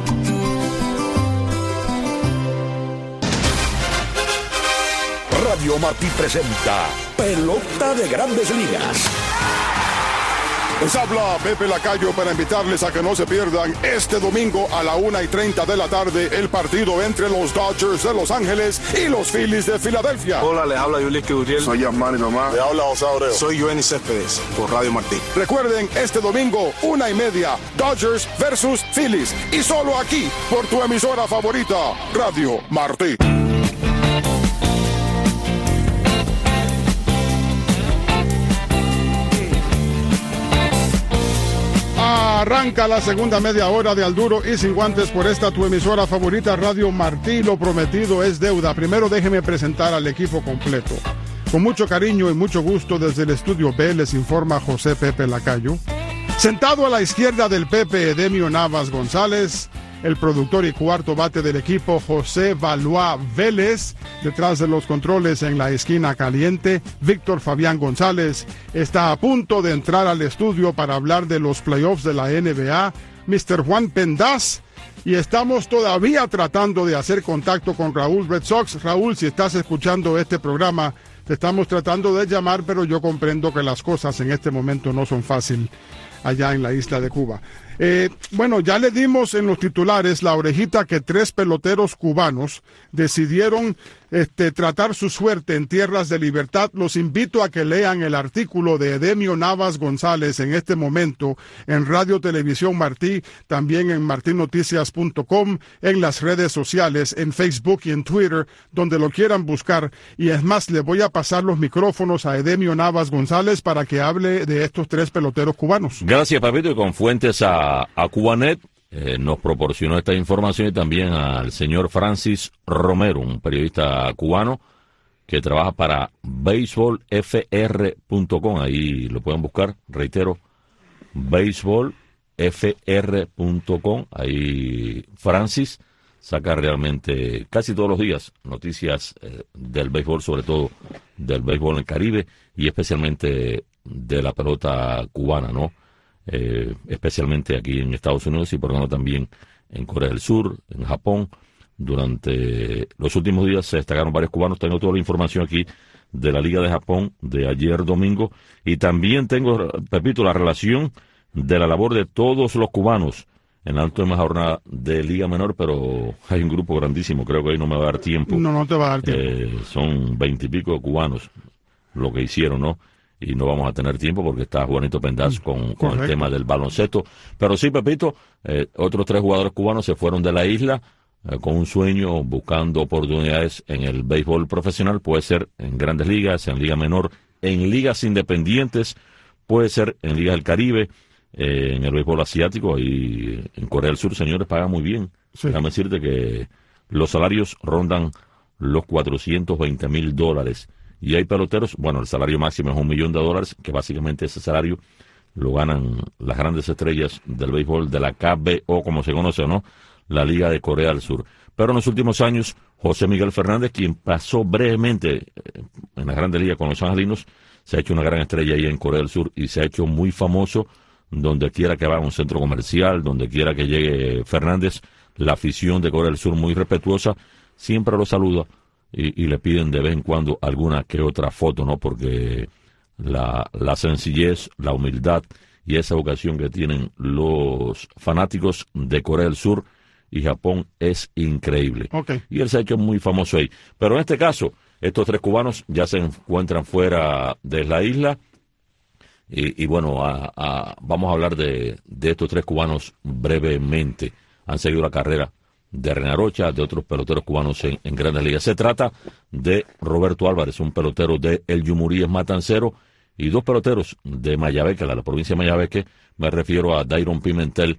Radio Martí presenta Pelota de Grandes Ligas. Les habla Pepe Lacayo para invitarles a que no se pierdan este domingo a la una y treinta de la tarde el partido entre los Dodgers de Los Ángeles y los Phillies de Filadelfia. Hola, les habla Yulísquez Uriel. Soy Yasmani Tomás. Le habla José Abreu. Soy Joenny Céspedes por Radio Martí. Recuerden, este domingo, una y media, Dodgers versus Phillies. Y solo aquí, por tu emisora favorita, Radio Martí. Arranca la segunda media hora de Al Duro y Sin Guantes por esta tu emisora favorita, Radio Martí. Lo prometido es deuda. Primero déjeme presentar al equipo completo. Con mucho cariño y mucho gusto desde el estudio B les informa José Pepe Lacayo. Sentado a la izquierda del Pepe, Edemio Navas González. El productor y cuarto bate del equipo, José Valois Vélez. Detrás de los controles en la esquina caliente, Víctor Fabián González. Está a punto de entrar al estudio para hablar de los playoffs de la N B A, mister Juan Pendaz. Y estamos todavía tratando de hacer contacto con Raúl Red Sox. Raúl, si estás escuchando este programa, te estamos tratando de llamar, pero yo comprendo que las cosas en este momento no son fáciles allá en la isla de Cuba. Eh, bueno, ya le dimos en los titulares la orejita que tres peloteros cubanos decidieron este, tratar su suerte en tierras de libertad. Los invito a que lean el artículo de Edemio Navas González en este momento en Radio Televisión Martí, también en martí noticias punto com, en las redes sociales, en Facebook y en Twitter, donde lo quieran buscar. Y es más, le voy a pasar los micrófonos a Edemio Navas González para que hable de estos tres peloteros cubanos. Gracias, Papito, y con fuentes a a Cubanet, eh, nos proporcionó esta información, y también al señor Francis Romero, un periodista cubano que trabaja para baseball f r punto com. Ahí lo pueden buscar, reitero, baseball f r punto com. Ahí Francis saca realmente casi todos los días noticias eh, del béisbol, sobre todo del béisbol en el Caribe y especialmente de la pelota cubana, ¿no? Eh, especialmente aquí en Estados Unidos y por lo tanto también en Corea del Sur, en Japón. Durante los últimos días se destacaron varios cubanos. Tengo toda la información aquí de la Liga de Japón de ayer domingo, y también tengo, repito, la relación de la labor de todos los cubanos en la última jornada de Liga Menor, pero hay un grupo grandísimo, creo que ahí no me va a dar tiempo. No, no te va a dar tiempo. Eh, son veintipico cubanos lo que hicieron, ¿no? Y no vamos a tener tiempo porque está Juanito Pendaz con, con el tema del baloncesto. Pero sí, Pepito, eh, otros tres jugadores cubanos se fueron de la isla eh, con un sueño, buscando oportunidades en el béisbol profesional. Puede ser en grandes ligas, en liga menor, en ligas independientes, puede ser en ligas del Caribe, eh, en el béisbol asiático. Y en Corea del Sur, señores, pagan muy bien. Sí. Déjame decirte que los salarios rondan los cuatrocientos veinte mil dólares. Y hay peloteros, bueno, el salario máximo es un millón de dólares, que básicamente ese salario lo ganan las grandes estrellas del béisbol de la K B O, como se conoce, ¿no? La Liga de Corea del Sur. Pero en los últimos años, José Miguel Fernández, quien pasó brevemente en la Grande Liga con los angelinos, se ha hecho una gran estrella ahí en Corea del Sur y se ha hecho muy famoso donde quiera que vaya a un centro comercial, donde quiera que llegue Fernández. La afición de Corea del Sur muy respetuosa, siempre lo saluda y, y le piden de vez en cuando alguna que otra foto, ¿no? Porque la, la sencillez, la humildad y esa vocación que tienen los fanáticos de Corea del Sur y Japón es increíble. Okay. Y él se ha hecho muy famoso ahí. Pero en este caso, estos tres cubanos ya se encuentran fuera de la isla. Y, y bueno, a, a, vamos a hablar de, de estos tres cubanos brevemente. Han seguido la carrera de René Rocha, de otros peloteros cubanos en, en Grandes Ligas. Se trata de Roberto Álvarez, un pelotero de El Yumuríes Matancero, y dos peloteros de Mayabeque, la, la provincia de Mayabeque. Me refiero a Dairon Pimentel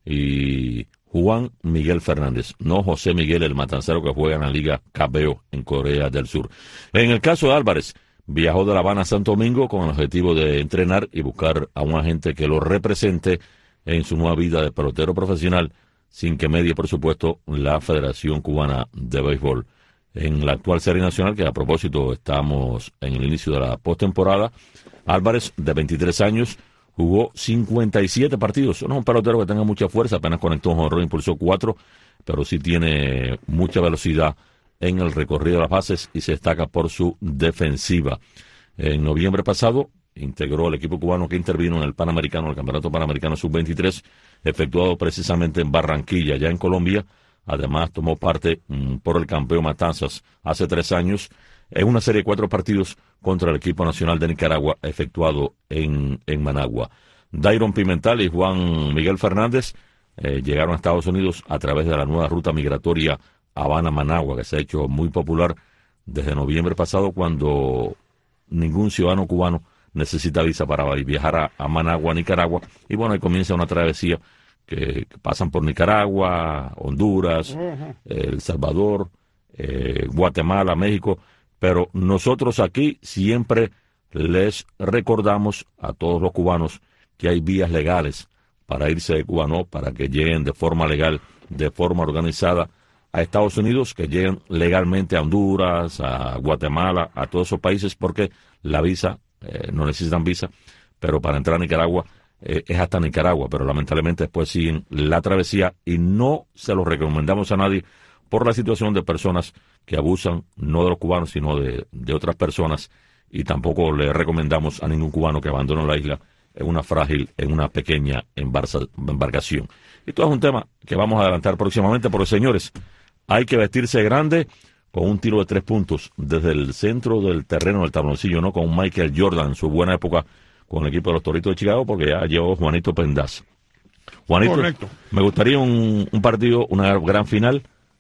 y Juan Miguel Fernández, no José Miguel el Matancero, que juega en la Liga K B O en Corea del Sur. En el caso de Álvarez, viajó de La Habana a Santo Domingo con el objetivo de entrenar y buscar a un agente que lo represente en su nueva vida de pelotero profesional, sin que medie, por supuesto, la Federación Cubana de Béisbol. En la actual Serie Nacional, que a propósito estamos en el inicio de la postemporada, Álvarez, de veintitrés años, jugó cincuenta y siete partidos. No es un pelotero que tenga mucha fuerza, apenas conectó un jonrón, impulsó cuatro, pero sí tiene mucha velocidad en el recorrido de las bases y se destaca por su defensiva. En noviembre pasado integró el equipo cubano que intervino en el Panamericano, el Campeonato Panamericano sub veintitrés, efectuado precisamente en Barranquilla, ya en Colombia. Además tomó parte mmm, por el campeón Matanzas hace tres años en una serie de cuatro partidos contra el equipo nacional de Nicaragua, efectuado en, en Managua. Dairon Pimentel y Juan Miguel Fernández eh, llegaron a Estados Unidos a través de la nueva ruta migratoria Habana-Managua, que se ha hecho muy popular desde noviembre pasado, cuando ningún ciudadano cubano necesita visa para viajar a, a Managua, Nicaragua. Y bueno, ahí comienza una travesía que, que pasan por Nicaragua, Honduras, uh-huh. El Salvador, eh, Guatemala, México. Pero nosotros aquí siempre les recordamos a todos los cubanos que hay vías legales para irse de Cuba, ¿no? Para que lleguen de forma legal, de forma organizada a Estados Unidos, que lleguen legalmente a Honduras, a Guatemala, a todos esos países, porque la visa, eh, no necesitan visa, pero para entrar a Nicaragua eh, es hasta Nicaragua, pero lamentablemente después siguen la travesía y no se lo recomendamos a nadie por la situación de personas que abusan, no de los cubanos, sino de, de otras personas, y tampoco le recomendamos a ningún cubano que abandone la isla en una frágil, en una pequeña embarza, embarcación. Y todo es un tema que vamos a adelantar próximamente, porque señores, hay que vestirse grande con un tiro de tres puntos desde el centro del terreno del tabloncillo, ¿no? Con Michael Jordan, su buena época con el equipo de los Toritos de Chicago, porque ya llevó Juanito Pendaz. Juanito, correcto. Me gustaría un, un partido, una gran final,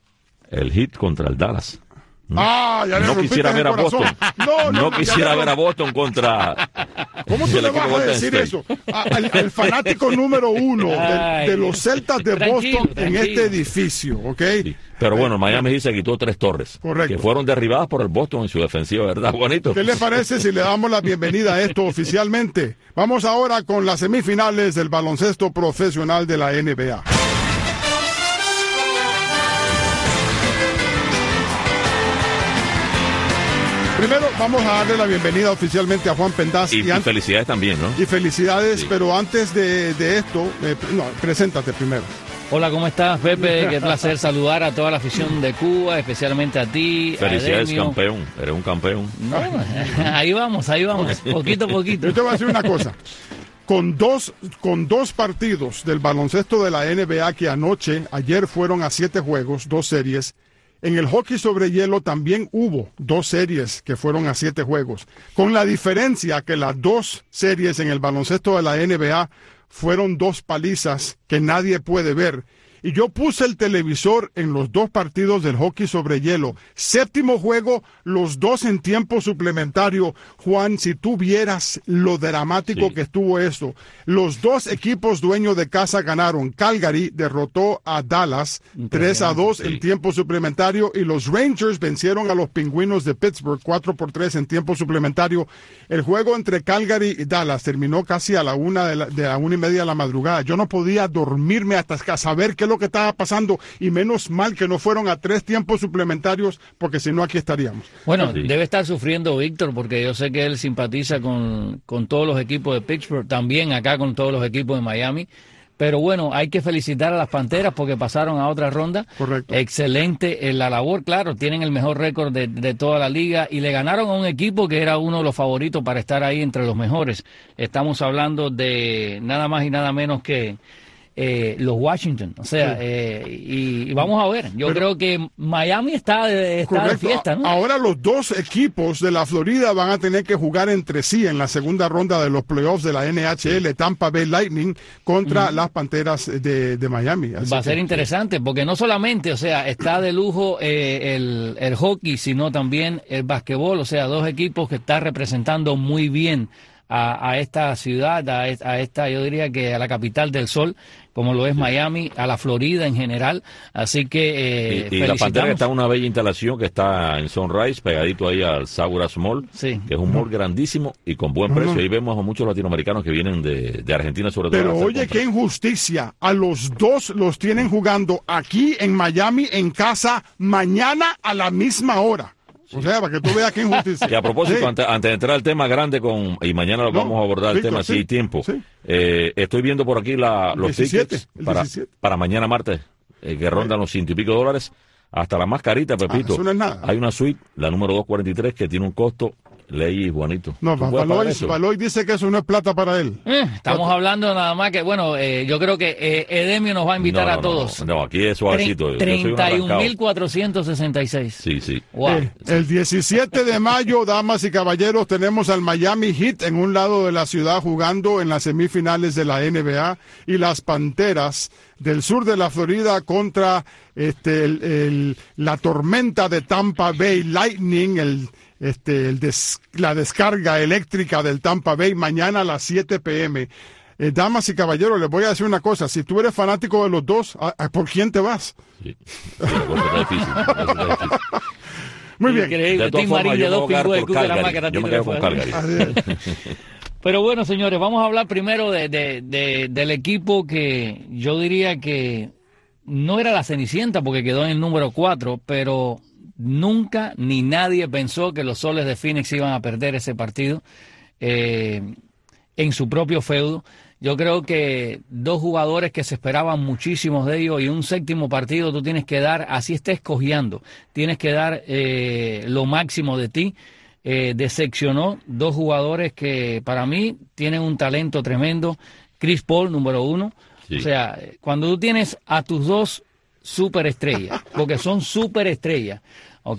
el Heat contra el Dallas. Ah, ya le no quisiera ver a Boston. No, no, no quisiera ver a Boston contra. ¿Cómo tú le vas a decir eso? A, el, el fanático número uno de, de los Celtas de tranquilo, Boston tranquilo. En este edificio, ¿ok? Sí. Pero bueno, Miami sí se quitó tres torres. Correcto. Que fueron derribadas por el Boston en su defensiva, ¿verdad, Juanito? ¿Qué le parece si le damos la bienvenida a esto oficialmente? Vamos ahora con las semifinales del baloncesto profesional de la N B A. Primero vamos a darle la bienvenida oficialmente a Juan Pendaz. Y, y, y felicidades también, ¿no? Y felicidades, sí. Pero antes de, de esto, eh, no, preséntate primero. Hola, ¿cómo estás, Pepe? Qué placer saludar a toda la afición de Cuba, especialmente a ti. Felicidades, a campeón. Eres un campeón. No, ahí vamos, ahí vamos, poquito a poquito. Yo te voy a decir una cosa. Con dos, con dos partidos del baloncesto de la N B A que anoche, ayer fueron a siete juegos, dos series. En el hockey sobre hielo también hubo dos series que fueron a siete juegos, con la diferencia que las dos series en el baloncesto de la N B A fueron dos palizas que nadie puede ver. Y yo puse el televisor en los dos partidos del hockey sobre hielo. Séptimo juego, los dos en tiempo suplementario. Juan, si tú vieras lo dramático sí. que estuvo esto. Los dos equipos dueños de casa ganaron. Calgary derrotó a Dallas tres a dos sí. en tiempo suplementario. Y los Rangers vencieron a los Pingüinos de Pittsburgh cuatro por tres en tiempo suplementario. El juego entre Calgary y Dallas terminó casi a la una de la, de la una y media de la madrugada. Yo no podía dormirme hasta saber qué es lo que estaba pasando, y menos mal que no fueron a tres tiempos suplementarios, porque si no aquí estaríamos. Bueno, sí. debe estar sufriendo Víctor, porque yo sé que él simpatiza con, con todos los equipos de Pittsburgh, también acá con todos los equipos de Miami. Pero bueno, hay que felicitar a las Panteras porque pasaron a otra ronda. Correcto. Excelente en la labor, claro, tienen el mejor récord de, de toda la liga y le ganaron a un equipo que era uno de los favoritos para estar ahí entre los mejores. Estamos hablando de nada más y nada menos que eh, los Washington. O sea, sí. eh, y, y vamos a ver, yo Pero, creo que Miami está de, está de fiesta, ¿no? Ahora los dos equipos de la Florida van a tener que jugar entre sí en la segunda ronda de los playoffs de la N H L, Tampa Bay Lightning contra uh-huh. las Panteras de, de Miami. Así Va a ser que, interesante, porque no solamente, o sea, está de lujo eh, el, el hockey, sino también el basquetbol, o sea, dos equipos que están representando muy bien a, a esta ciudad, a, a esta, yo diría que a la capital del sol, como lo es Miami, a la Florida en general, así que eh, y, y la Pantera está en una bella instalación que está en Sunrise, pegadito ahí al Sauras Mall, sí. que es un mall grandísimo y con buen precio. Ahí vemos a muchos latinoamericanos que vienen de, de Argentina sobre todo. Pero oye, qué injusticia, a los dos los tienen jugando aquí en Miami, en casa, mañana a la misma hora. Sí. O sea, para que tú veas qué injusticia. Y a propósito, sí. antes, antes de entrar al tema grande, con y mañana lo no, vamos a abordar Víctor, el tema, sí, si hay tiempo. Sí. Eh, estoy viendo por aquí la, los diecisiete, tickets para, para mañana martes, eh, que rondan los ciento y pico dólares. Hasta la más carita, Pepito. Ah, eso no es nada. Hay una suite, la número doscientos cuarenta y tres, que tiene un costo. Leí, Juanito. No, Baloy, Baloy dice que eso no es plata para él. Eh, estamos plata. hablando nada más que, bueno, eh, yo creo que eh, Edemio nos va a invitar no, no, a todos. No, no, aquí es suavecito. treinta y un mil cuatrocientos sesenta y seis. Sí, sí. Wow. Eh, el diecisiete de mayo, damas y caballeros, tenemos al Miami Heat en un lado de la ciudad jugando en las semifinales de la N B A, y las Panteras del sur de la Florida contra este el, el, la tormenta de Tampa Bay Lightning, el este el des, la descarga eléctrica del Tampa Bay, mañana a las siete pe eme. Eh, damas y caballeros, les voy a decir una cosa: si tú eres fanático de los dos, ¿a, a, ¿por quién te vas? Sí. Está difícil, está difícil. Muy bien. Increíble. De todas formas, yo, yo me quedo con Calgary. Pero bueno, señores, vamos a hablar primero de, de, de, del equipo que yo diría que no era la Cenicienta porque quedó en el número cuatro, pero nunca ni nadie pensó que los Soles de Phoenix iban a perder ese partido eh, en su propio feudo. Yo creo que dos jugadores que se esperaban muchísimos de ellos, y un séptimo partido tú tienes que dar, así estés cojeando, tienes que dar eh, lo máximo de ti. Eh, decepcionó dos jugadores que para mí tienen un talento tremendo. Chris Paul, número uno. Sí. O sea, cuando tú tienes a tus dos superestrellas, porque son superestrellas, ¿ok?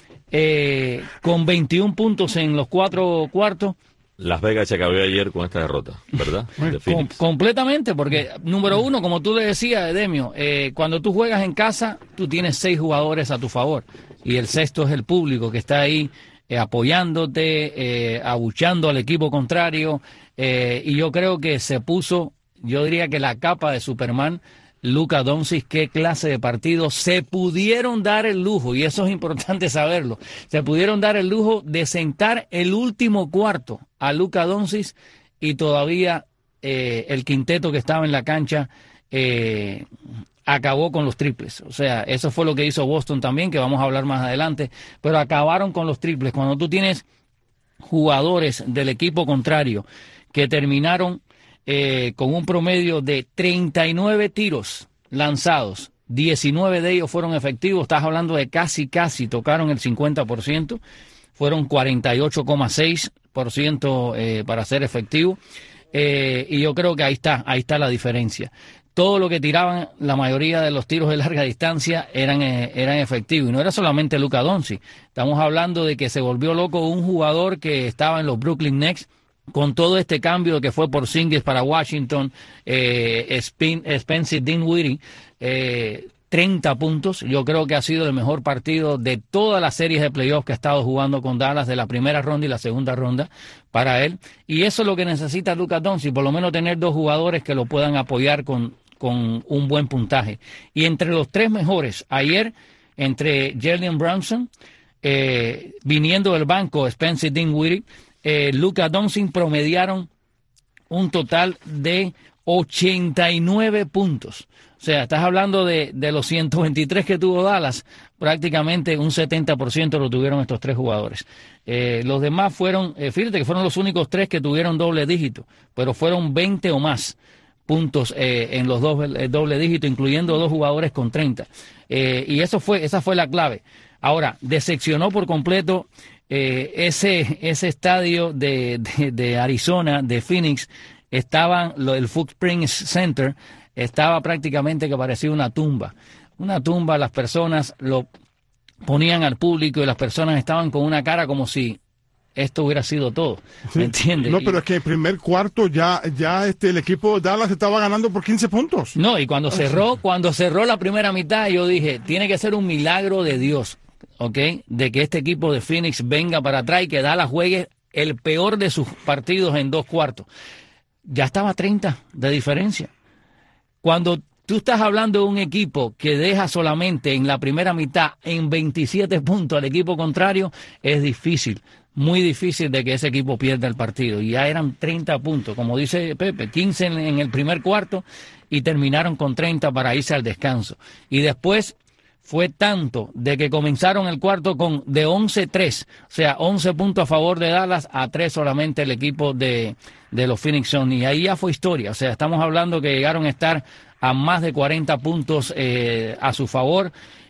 Eh, con veintiún puntos en los cuatro cuartos. Las Vegas se acabó ayer con esta derrota, ¿verdad? De Com- completamente, porque número uno, como tú le decías, Edemio, eh, cuando tú juegas en casa, tú tienes seis jugadores a tu favor, y el sexto es el público que está ahí eh, apoyándote, eh, abuchando al equipo contrario, eh, y yo creo que se puso, yo diría que la capa de Superman, Luka Doncic. Qué clase de partido. Se pudieron dar el lujo, y eso es importante saberlo, se pudieron dar el lujo de sentar el último cuarto a Luka Doncic, y todavía eh, el quinteto que estaba en la cancha eh, acabó con los triples. O sea, eso fue lo que hizo Boston también, que vamos a hablar más adelante, pero acabaron con los triples. Cuando tú tienes jugadores del equipo contrario que terminaron Eh, con un promedio de treinta y nueve tiros lanzados, diecinueve de ellos fueron efectivos, estás hablando de casi, casi tocaron el cincuenta por ciento, fueron cuarenta y ocho coma seis por ciento eh, para ser efectivo, eh, y yo creo que ahí está, ahí está la diferencia. Todo lo que tiraban, la mayoría de los tiros de larga distancia eran, eh, eran efectivos, y no era solamente Luka Doncic, estamos hablando de que se volvió loco un jugador que estaba en los Brooklyn Nets, con todo este cambio que fue Porzingis para Washington, eh, Spin, Spencer Dinwiddie, eh, treinta puntos. Yo creo que ha sido el mejor partido de todas las series de playoffs que ha estado jugando con Dallas, de la primera ronda y la segunda ronda para él. Y eso es lo que necesita Luka Doncic, por lo menos tener dos jugadores que lo puedan apoyar con, con un buen puntaje. Y entre los tres mejores, ayer, entre Jalen Brunson, eh, viniendo del banco, Spencer Dinwiddie, Eh, Luka Doncic promediaron un total de ochenta y nueve puntos. O sea, estás hablando de, de los ciento veintitrés que tuvo Dallas, prácticamente un setenta por ciento lo tuvieron estos tres jugadores. Eh, los demás fueron, eh, fíjate que fueron los únicos tres que tuvieron doble dígito, pero fueron veinte o más puntos eh, en los dos eh, doble dígito, incluyendo dos jugadores con treinta. Eh, y eso fue, esa fue la clave. Ahora, decepcionó por completo eh, ese, ese estadio de, de, de Arizona, de Phoenix. Estaban, lo, el Footprint Center estaba prácticamente que parecía una tumba. Una tumba, las personas lo ponían al público y las personas estaban con una cara como si esto hubiera sido todo. Sí. ¿Me entiendes? No, pero es que en el primer cuarto ya, ya este, el equipo de Dallas estaba ganando por quince puntos. No, y cuando cerró, cuando cerró la primera mitad, yo dije, tiene que ser un milagro de Dios, ¿ok? De que este equipo de Phoenix venga para atrás y que Dallas juegue el peor de sus partidos en dos cuartos. Ya estaba treinta de diferencia. Cuando tú estás hablando de un equipo que deja solamente en la primera mitad en veintisiete puntos al equipo contrario, es difícil, muy difícil de que ese equipo pierda el partido. Y ya eran treinta puntos, como dice Pepe, quince en, en el primer cuarto y terminaron con treinta para irse al descanso. Y después fue tanto de que comenzaron el cuarto con de once tres, o sea, once puntos a favor de Dallas, a tres solamente el equipo de, de los Phoenix Suns. Y ahí ya fue historia, o sea, estamos hablando que llegaron a estar a más de cuarenta puntos eh, a su favor.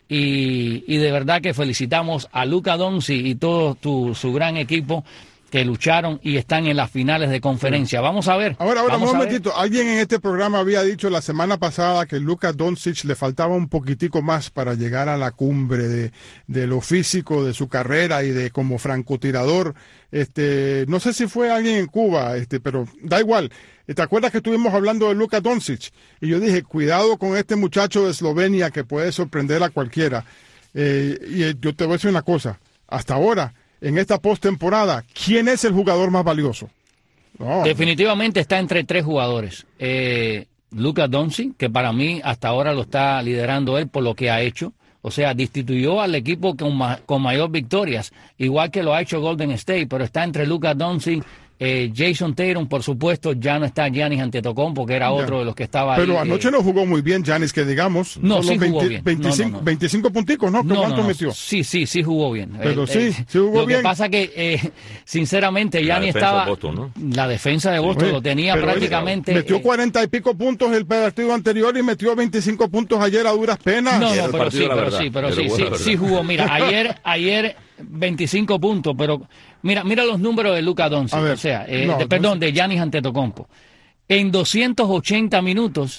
Y, y de verdad que felicitamos a Luka Doncic y todo tu, su gran equipo que lucharon y están en las finales de conferencia. Vamos a ver. Ahora, ahora, un vamos momentito. Alguien en este programa había dicho la semana pasada que Luka Doncic le faltaba un poquitico más para llegar a la cumbre de, de lo físico de su carrera y de como francotirador. Este, no sé si fue alguien en Cuba, este, pero da igual. ¿Te acuerdas que estuvimos hablando de Luka Doncic? Y yo dije, cuidado con este muchacho de Eslovenia que puede sorprender a cualquiera. Eh, y yo te voy a decir una cosa. Hasta ahora, en esta postemporada, ¿quién es el jugador más valioso? No. Definitivamente está entre tres jugadores. Eh, Luka Doncic, que para mí hasta ahora lo está liderando él por lo que ha hecho. O sea, destituyó al equipo con, ma con mayor victorias, igual que lo ha hecho Golden State, pero está entre Luka Doncic, eh, Jason Tatum, por supuesto, ya no está Giannis Antetokounmpo, que era otro ya. de los que estaba pero ahí. anoche eh, no jugó muy bien Giannis, que digamos. No, sí veinte, jugó bien. veinticinco, No, no, no. veinticinco punticos, ¿no? No, ¿Cuánto no, no. metió? Sí, sí, sí jugó bien. Pero eh, sí, eh, sí jugó lo bien. Lo que pasa que, eh, sinceramente, Giannis estaba... De Boston, ¿no? La defensa de Boston Oye, lo tenía pero prácticamente... oye, metió eh, cuarenta y pico puntos el partido anterior y metió veinticinco puntos ayer a duras penas. No, Era no, el pero partido sí, de la pero verdad. sí, pero Era sí, el sí, juego de la sí verdad. jugó. Mira, ayer, ayer veinticinco puntos, pero mira, mira los números de Luka Doncic, A ver, o sea, eh, no, de, perdón, de Giannis Antetokounmpo. En doscientos ochenta minutos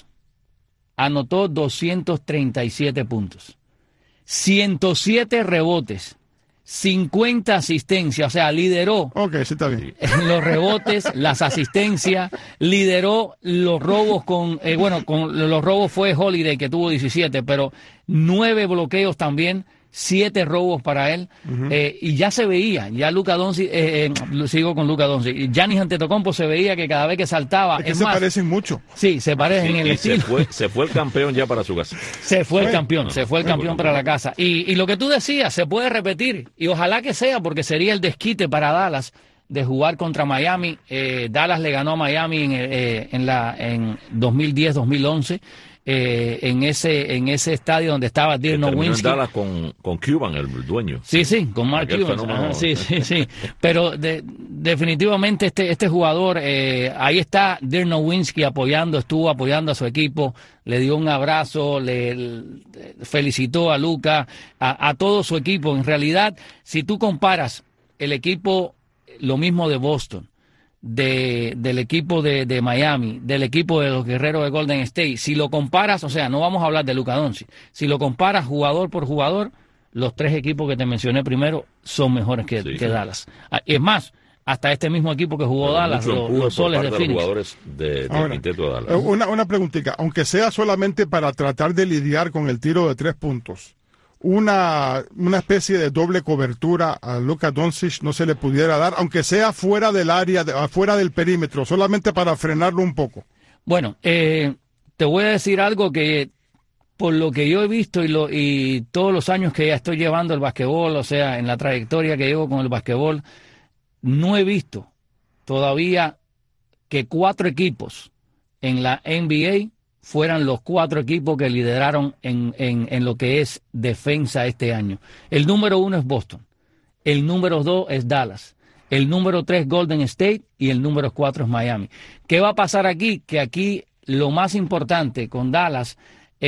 anotó doscientos treinta y siete puntos, ciento siete rebotes, cincuenta asistencias, o sea, lideró Ok, sí está bien. los rebotes, las asistencias, lideró los robos con, eh, bueno, con los robos fue Holiday que tuvo diecisiete, pero nueve bloqueos también, siete robos para él, uh-huh. eh, y ya se veía, ya Luka Doncic, eh, eh, sigo con Luka Doncic, Giannis Antetokounmpo se veía que cada vez que saltaba, Es que es se más, parecen mucho. sí, se parecen Sí, en el y estilo. se fue, se fue el campeón ya para su casa. Se fue el Fue. campeón, No, se fue el fue campeón bueno. para la casa. Y, y lo que tú decías, se puede repetir. Y ojalá que sea, porque sería el desquite para Dallas de jugar contra Miami. Eh, Dallas le ganó a Miami en, eh, en, la, en dos mil diez dos mil once, eh, en, ese, en ese estadio donde estaba Dirk Terminó en Nowitzki. Dallas con, con Cuban, el dueño. Sí, sí, con Mark Aquel Cuban. fenómeno. Ajá, sí, sí, sí. Pero de, definitivamente este, este jugador, eh, ahí está Dirk Nowitzki apoyando, estuvo apoyando a su equipo, le dio un abrazo, le, le felicitó a Luka, a, a todo su equipo. En realidad, si tú comparas el equipo, lo mismo de Boston, de, del equipo de, de Miami, del equipo de los Guerreros de Golden State, si lo comparas, o sea, no vamos a hablar de Luka Doncic, si lo comparas jugador por jugador, los tres equipos que te mencioné primero son mejores que, Sí, que sí. Dallas. Es más, hasta este mismo equipo que jugó Pero Dallas, mucho los, empuje los por Soles de parte los Phoenix. jugadores de, del Ahora, quinteto de Dallas. Eh, Una, una preguntita, aunque sea solamente para tratar de lidiar con el tiro de tres puntos, una, una especie de doble cobertura a Luka Doncic no se le pudiera dar, aunque sea fuera del área, de, fuera del perímetro, solamente para frenarlo un poco. Bueno, eh, te voy a decir algo que por lo que yo he visto y, lo, y todos los años que ya estoy llevando el basquetbol, o sea, en la trayectoria que llevo con el basquetbol, no he visto todavía que cuatro equipos en la N B A fueran los cuatro equipos que lideraron en, en, en lo que es defensa este año. El número uno es Boston, el número dos es Dallas, el número tres Golden State y el número cuatro es Miami. ¿Qué va a pasar aquí? Que aquí lo más importante con Dallas,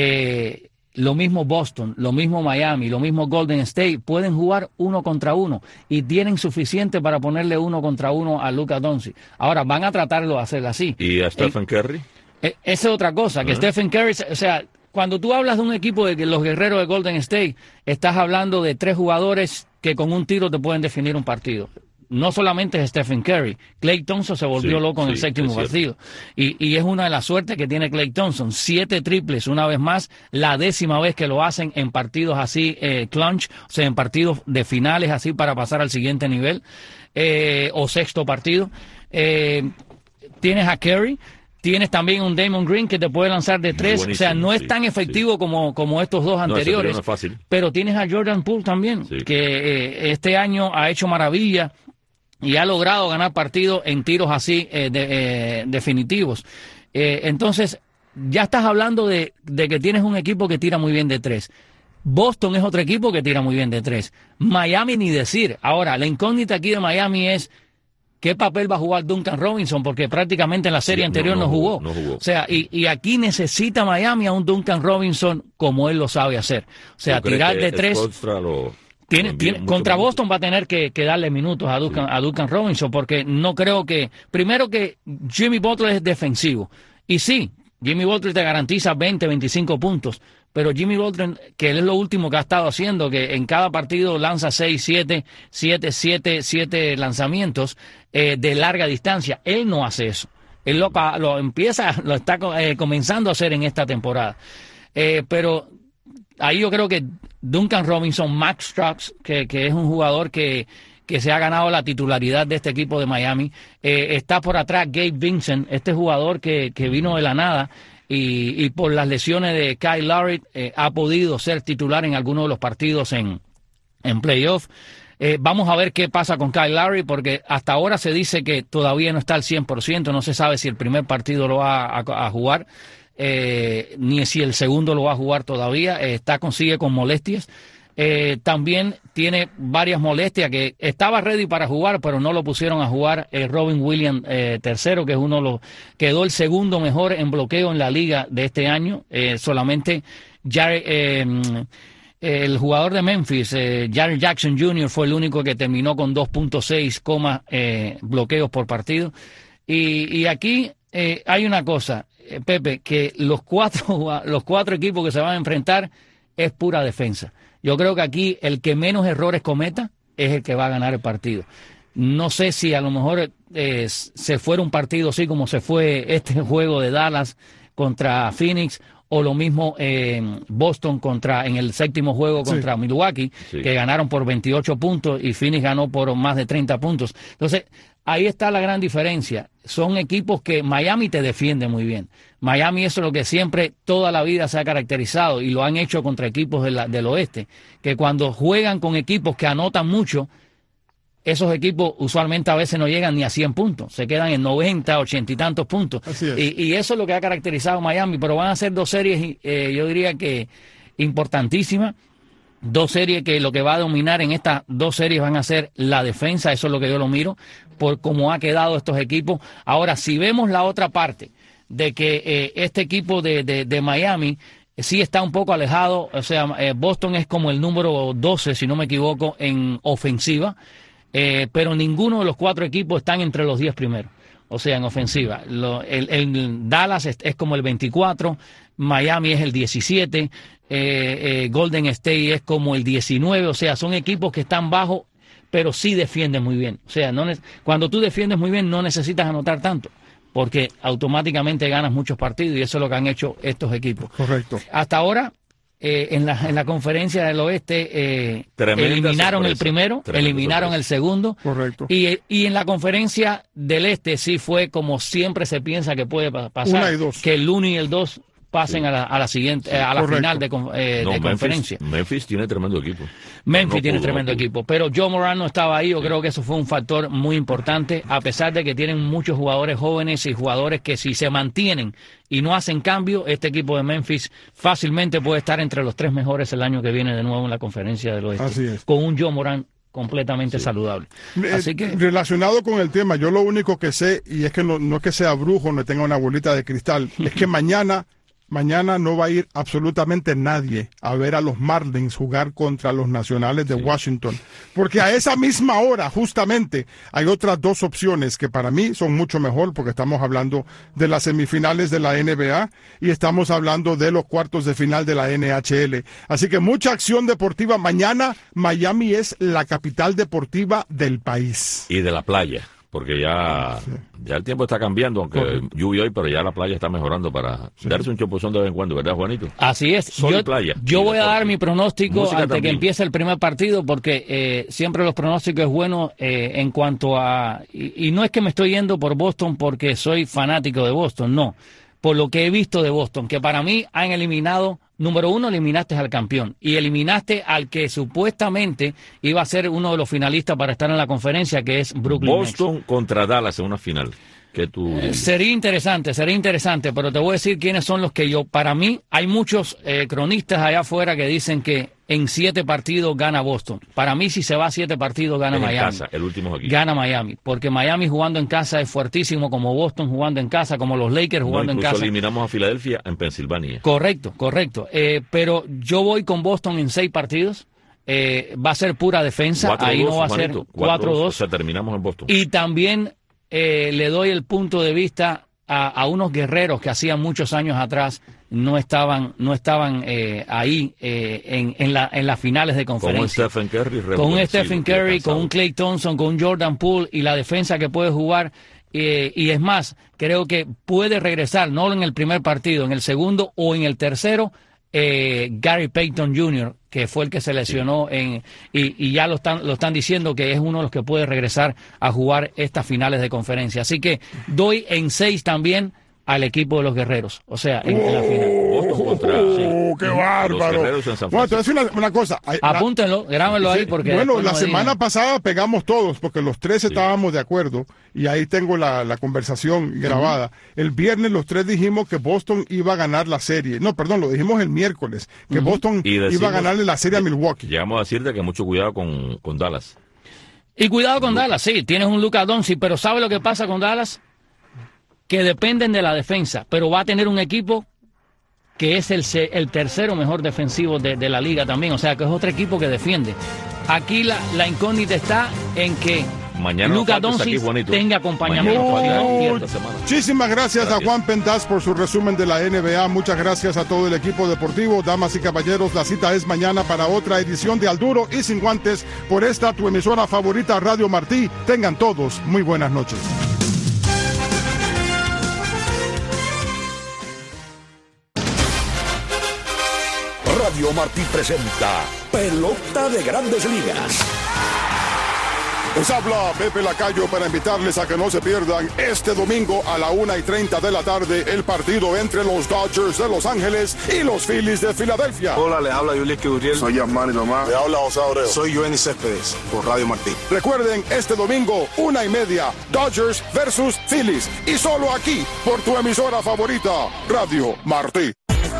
eh, lo mismo Boston, lo mismo Miami, lo mismo Golden State, pueden jugar uno contra uno y tienen suficiente para ponerle uno contra uno a Luka Doncic. Ahora van a tratarlo de hacer así. ¿Y a Stephen el, Curry? Eh, esa es otra cosa, que uh-huh. Stephen Curry, o sea, cuando tú hablas de un equipo de los guerreros de Golden State, estás hablando de tres jugadores que con un tiro te pueden definir un partido. No solamente es Stephen Curry, Klay Thompson se volvió sí, loco en sí, el séptimo partido. Y, y es una de las suertes que tiene Klay Thompson. Siete triples, una vez más, la décima vez que lo hacen en partidos así, eh, clutch, o sea, en partidos de finales así para pasar al siguiente nivel, eh, o sexto partido. Eh, tienes a Curry. Tienes también un Damon Green que te puede lanzar de tres, o sea, no es sí, tan efectivo sí. como, como estos dos anteriores, no, no es fácil. Pero tienes a Jordan Poole también, sí. que eh, este año ha hecho maravilla y ha logrado ganar partidos en tiros así eh, de, eh, definitivos. Eh, entonces, ya estás hablando de, de que tienes un equipo que tira muy bien de tres. Boston es otro equipo que tira muy bien de tres. Miami ni decir. Ahora, la incógnita aquí de Miami es ¿qué papel va a jugar Duncan Robinson? Porque prácticamente en la serie sí, anterior no, no, no, jugó. no jugó. O sea, y, y aquí necesita Miami a un Duncan Robinson como él lo sabe hacer. O sea, tirar de tres. Lo, tiene, lo tiene, contra minutos. Boston va a tener que, que darle minutos a Duncan, sí. a Duncan Robinson, porque no creo que... Primero que Jimmy Butler es defensivo. Y sí, Jimmy Butler te garantiza veinte, veinticinco puntos. Pero Jimmy Butler, que él es lo último que ha estado haciendo, que en cada partido lanza seis, siete, siete, siete, siete lanzamientos eh, de larga distancia. Él no hace eso. Él lo, lo empieza, lo está eh, comenzando a hacer en esta temporada. Eh, pero ahí yo creo que Duncan Robinson, Max Strus, que, que es un jugador que, que se ha ganado la titularidad de este equipo de Miami, eh, está por atrás Gabe Vincent, este jugador que, que vino de la nada. Y, y por las lesiones de Kyle Lowry eh, ha podido ser titular en algunos de los partidos en, en playoff. Eh, vamos a ver qué pasa con Kyle Lowry, porque hasta ahora se dice que todavía no está al cien por ciento, no se sabe si el primer partido lo va a, a, a jugar, eh, ni si el segundo lo va a jugar todavía, eh, está consigue con molestias. Eh, también tiene varias molestias, que estaba ready para jugar, pero no lo pusieron a jugar. eh, Robin Williams eh, tercero, que es uno de los, quedó el segundo mejor en bloqueo en la liga de este año. Eh, solamente Jared, eh, el jugador de Memphis, eh, Jared Jackson junior, fue el único que terminó con dos punto seis eh, bloqueos por partido. Y, y aquí eh, hay una cosa, eh, Pepe, que los cuatro, los cuatro equipos que se van a enfrentar es pura defensa. Yo creo que aquí el que menos errores cometa es el que va a ganar el partido. No sé si a lo mejor eh, se fuera un partido así como se fue este juego de Dallas contra Phoenix, o lo mismo eh, Boston contra en el séptimo juego contra sí. Milwaukee, sí. que ganaron por veintiocho puntos y Phoenix ganó por más de treinta puntos. Entonces, ahí está la gran diferencia. Son equipos que Miami te defiende muy bien. Miami eso es lo que siempre, toda la vida se ha caracterizado, y lo han hecho contra equipos de la, del oeste, que cuando juegan con equipos que anotan mucho, esos equipos usualmente a veces no llegan ni a cien puntos, se quedan en noventa, ochenta y tantos puntos. Así es. Y, y eso es lo que ha caracterizado a Miami, pero van a ser dos series, eh, yo diría que importantísimas. Dos series que lo que va a dominar en estas dos series van a ser la defensa, eso es lo que yo lo miro, por cómo ha quedado estos equipos. Ahora, si vemos la otra parte, de que eh, este equipo de, de, de Miami eh, sí está un poco alejado, o sea, eh, Boston es como el número doce, si no me equivoco, en ofensiva, eh, pero ninguno de los cuatro equipos están entre los diez primeros, o sea, en ofensiva. Lo, el, el Dallas es, es como el veinticuatro, Miami es el diecisiete, eh, eh, Golden State es como el diecinueve, o sea, son equipos que están bajo, pero sí defienden muy bien. O sea, no cuando tú defiendes muy bien no necesitas anotar tanto, porque automáticamente ganas muchos partidos, y eso es lo que han hecho estos equipos. Correcto. Hasta ahora, eh, en, la, en la conferencia del oeste, eh, eliminaron el primero, Tremenda eliminaron sorpresa. el segundo. Correcto. Y, y en la conferencia del este sí fue como siempre se piensa que puede pasar, Una y dos. que el uno y el dos pasen sí. a la, a la siguiente, a la Correcto. final de, eh, no, de Memphis, conferencia. Memphis tiene tremendo equipo. Memphis No tiene pudo, tremendo no pudo. equipo, pero Joe Moran no estaba ahí. Yo creo que eso fue un factor muy importante, a pesar de que tienen muchos jugadores jóvenes y jugadores que si se mantienen y no hacen cambio, este equipo de Memphis fácilmente puede estar entre los tres mejores el año que viene de nuevo en la conferencia del oeste. Así es. Con un Joe Moran completamente sí. saludable. Eh, Así que relacionado con el tema, yo lo único que sé, y es que no, no es que sea brujo, no tenga una bolita de cristal, es que mañana, mañana no va a ir absolutamente nadie a ver a los Marlins jugar contra los Nacionales de sí. Washington, porque a esa misma hora, justamente, hay otras dos opciones que para mí son mucho mejor, porque estamos hablando de las semifinales de la N B A y estamos hablando de los cuartos de final de la N H L. Así que mucha acción deportiva. Mañana Miami es la capital deportiva del país. Y de la playa. Porque ya, sí. ya el tiempo está cambiando, aunque Correcto. lluvia hoy, pero ya la playa está mejorando para sí. darse un chapuzón de vez en cuando, ¿verdad, Juanito? Así es. Sol yo, y playa. Yo y voy a dar mi pronóstico Música antes también. que empiece el primer partido, porque eh, siempre los pronósticos es bueno eh, en cuanto a... Y, y no es que me estoy yendo por Boston porque soy fanático de Boston, no. Por lo que he visto de Boston, que para mí han eliminado... Número uno, eliminaste al campeón y eliminaste al que supuestamente iba a ser uno de los finalistas para estar en la conferencia, que es Brooklyn Boston Nets. Contra Dallas en una final. Que tú... eh, sería interesante, sería interesante, pero te voy a decir quiénes son los que yo... Para mí, hay muchos eh, cronistas allá afuera que dicen que en siete partidos gana Boston. Para mí, si se va a siete partidos, gana en Miami. Casa, el último aquí. Gana Miami, porque Miami jugando en casa es fuertísimo, como Boston jugando en casa, como los Lakers jugando no, en casa. eliminamos a Filadelfia en Pensilvania. Correcto, correcto. Eh, pero yo voy con Boston en seis partidos. Eh, va a ser pura defensa. cuatro Ahí dos, no va a Juanito, ser cuatro dos. O sea, terminamos en Boston. Y también eh, le doy el punto de vista a, a unos guerreros que hacían muchos años atrás no estaban no estaban eh, ahí eh, en, en, la, en las finales de conferencia. Con un Stephen Curry. Con un Stephen Curry, con un Klay Thompson, con un Jordan Poole y la defensa que puede jugar. Eh, y es más, creo que puede regresar, no en el primer partido, en el segundo o en el tercero, eh, Gary Payton junior, que fue el que se lesionó sí. en, y, y ya lo están, lo están diciendo que es uno de los que puede regresar a jugar estas finales de conferencia. Así que doy en seis también al equipo de los guerreros, o sea, en, oh, en la final. Boston contra oh, ¡qué bárbaro! Bueno, te voy a decir una, una cosa. Apúntenlo, grábenlo sí, ahí porque... Bueno, la no semana digan. pasada pegamos todos, porque los tres sí. estábamos de acuerdo, y ahí tengo la, la conversación grabada. Uh-huh. El viernes los tres dijimos que Boston iba a ganar la serie. No, perdón, lo dijimos el miércoles, que uh-huh. Boston decimos, iba a ganarle la serie a Milwaukee. Llegamos a decirte que mucho cuidado con, con Dallas. Y cuidado con Luka. Dallas, sí, tienes un Luka Doncic, pero ¿sabe lo que pasa con Dallas? Que dependen de la defensa, pero va a tener un equipo que es el, el tercero mejor defensivo de, de la liga también, o sea que es otro equipo que defiende. Aquí la, la incógnita está en que Mañana Luka Doncic tenga acompañamiento. Oh, muchísimas gracias, gracias a Juan Pentaz por su resumen de la N B A. Muchas gracias a todo el equipo deportivo. Damas y caballeros, la cita es mañana para otra edición de Al Duro y Sin Guantes por esta tu emisora favorita, Radio Martí. Tengan todos muy buenas noches. Radio Martí presenta Pelota de Grandes Ligas. Les habla Pepe Lacayo para invitarles a que no se pierdan este domingo a la una y treinta de la tarde el partido entre los Dodgers de Los Ángeles y los Phillies de Filadelfia. Hola, les habla Yulieski Gurriel. Soy Yasmani Tomás. Le habla José Abreu. Soy Joenny Céspedes por Radio Martí. Recuerden, este domingo, una y media, Dodgers versus Phillies. Y solo aquí, por tu emisora favorita, Radio Martí.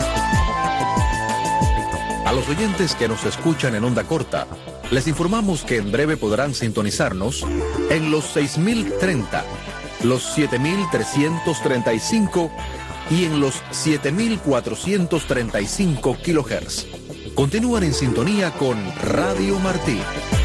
A los oyentes que nos escuchan en onda corta, les informamos que en breve podrán sintonizarnos en los seis mil treinta, los siete mil trescientos treinta y cinco y en los siete mil cuatrocientos treinta y cinco kilohertz. Continúan en sintonía con Radio Martí.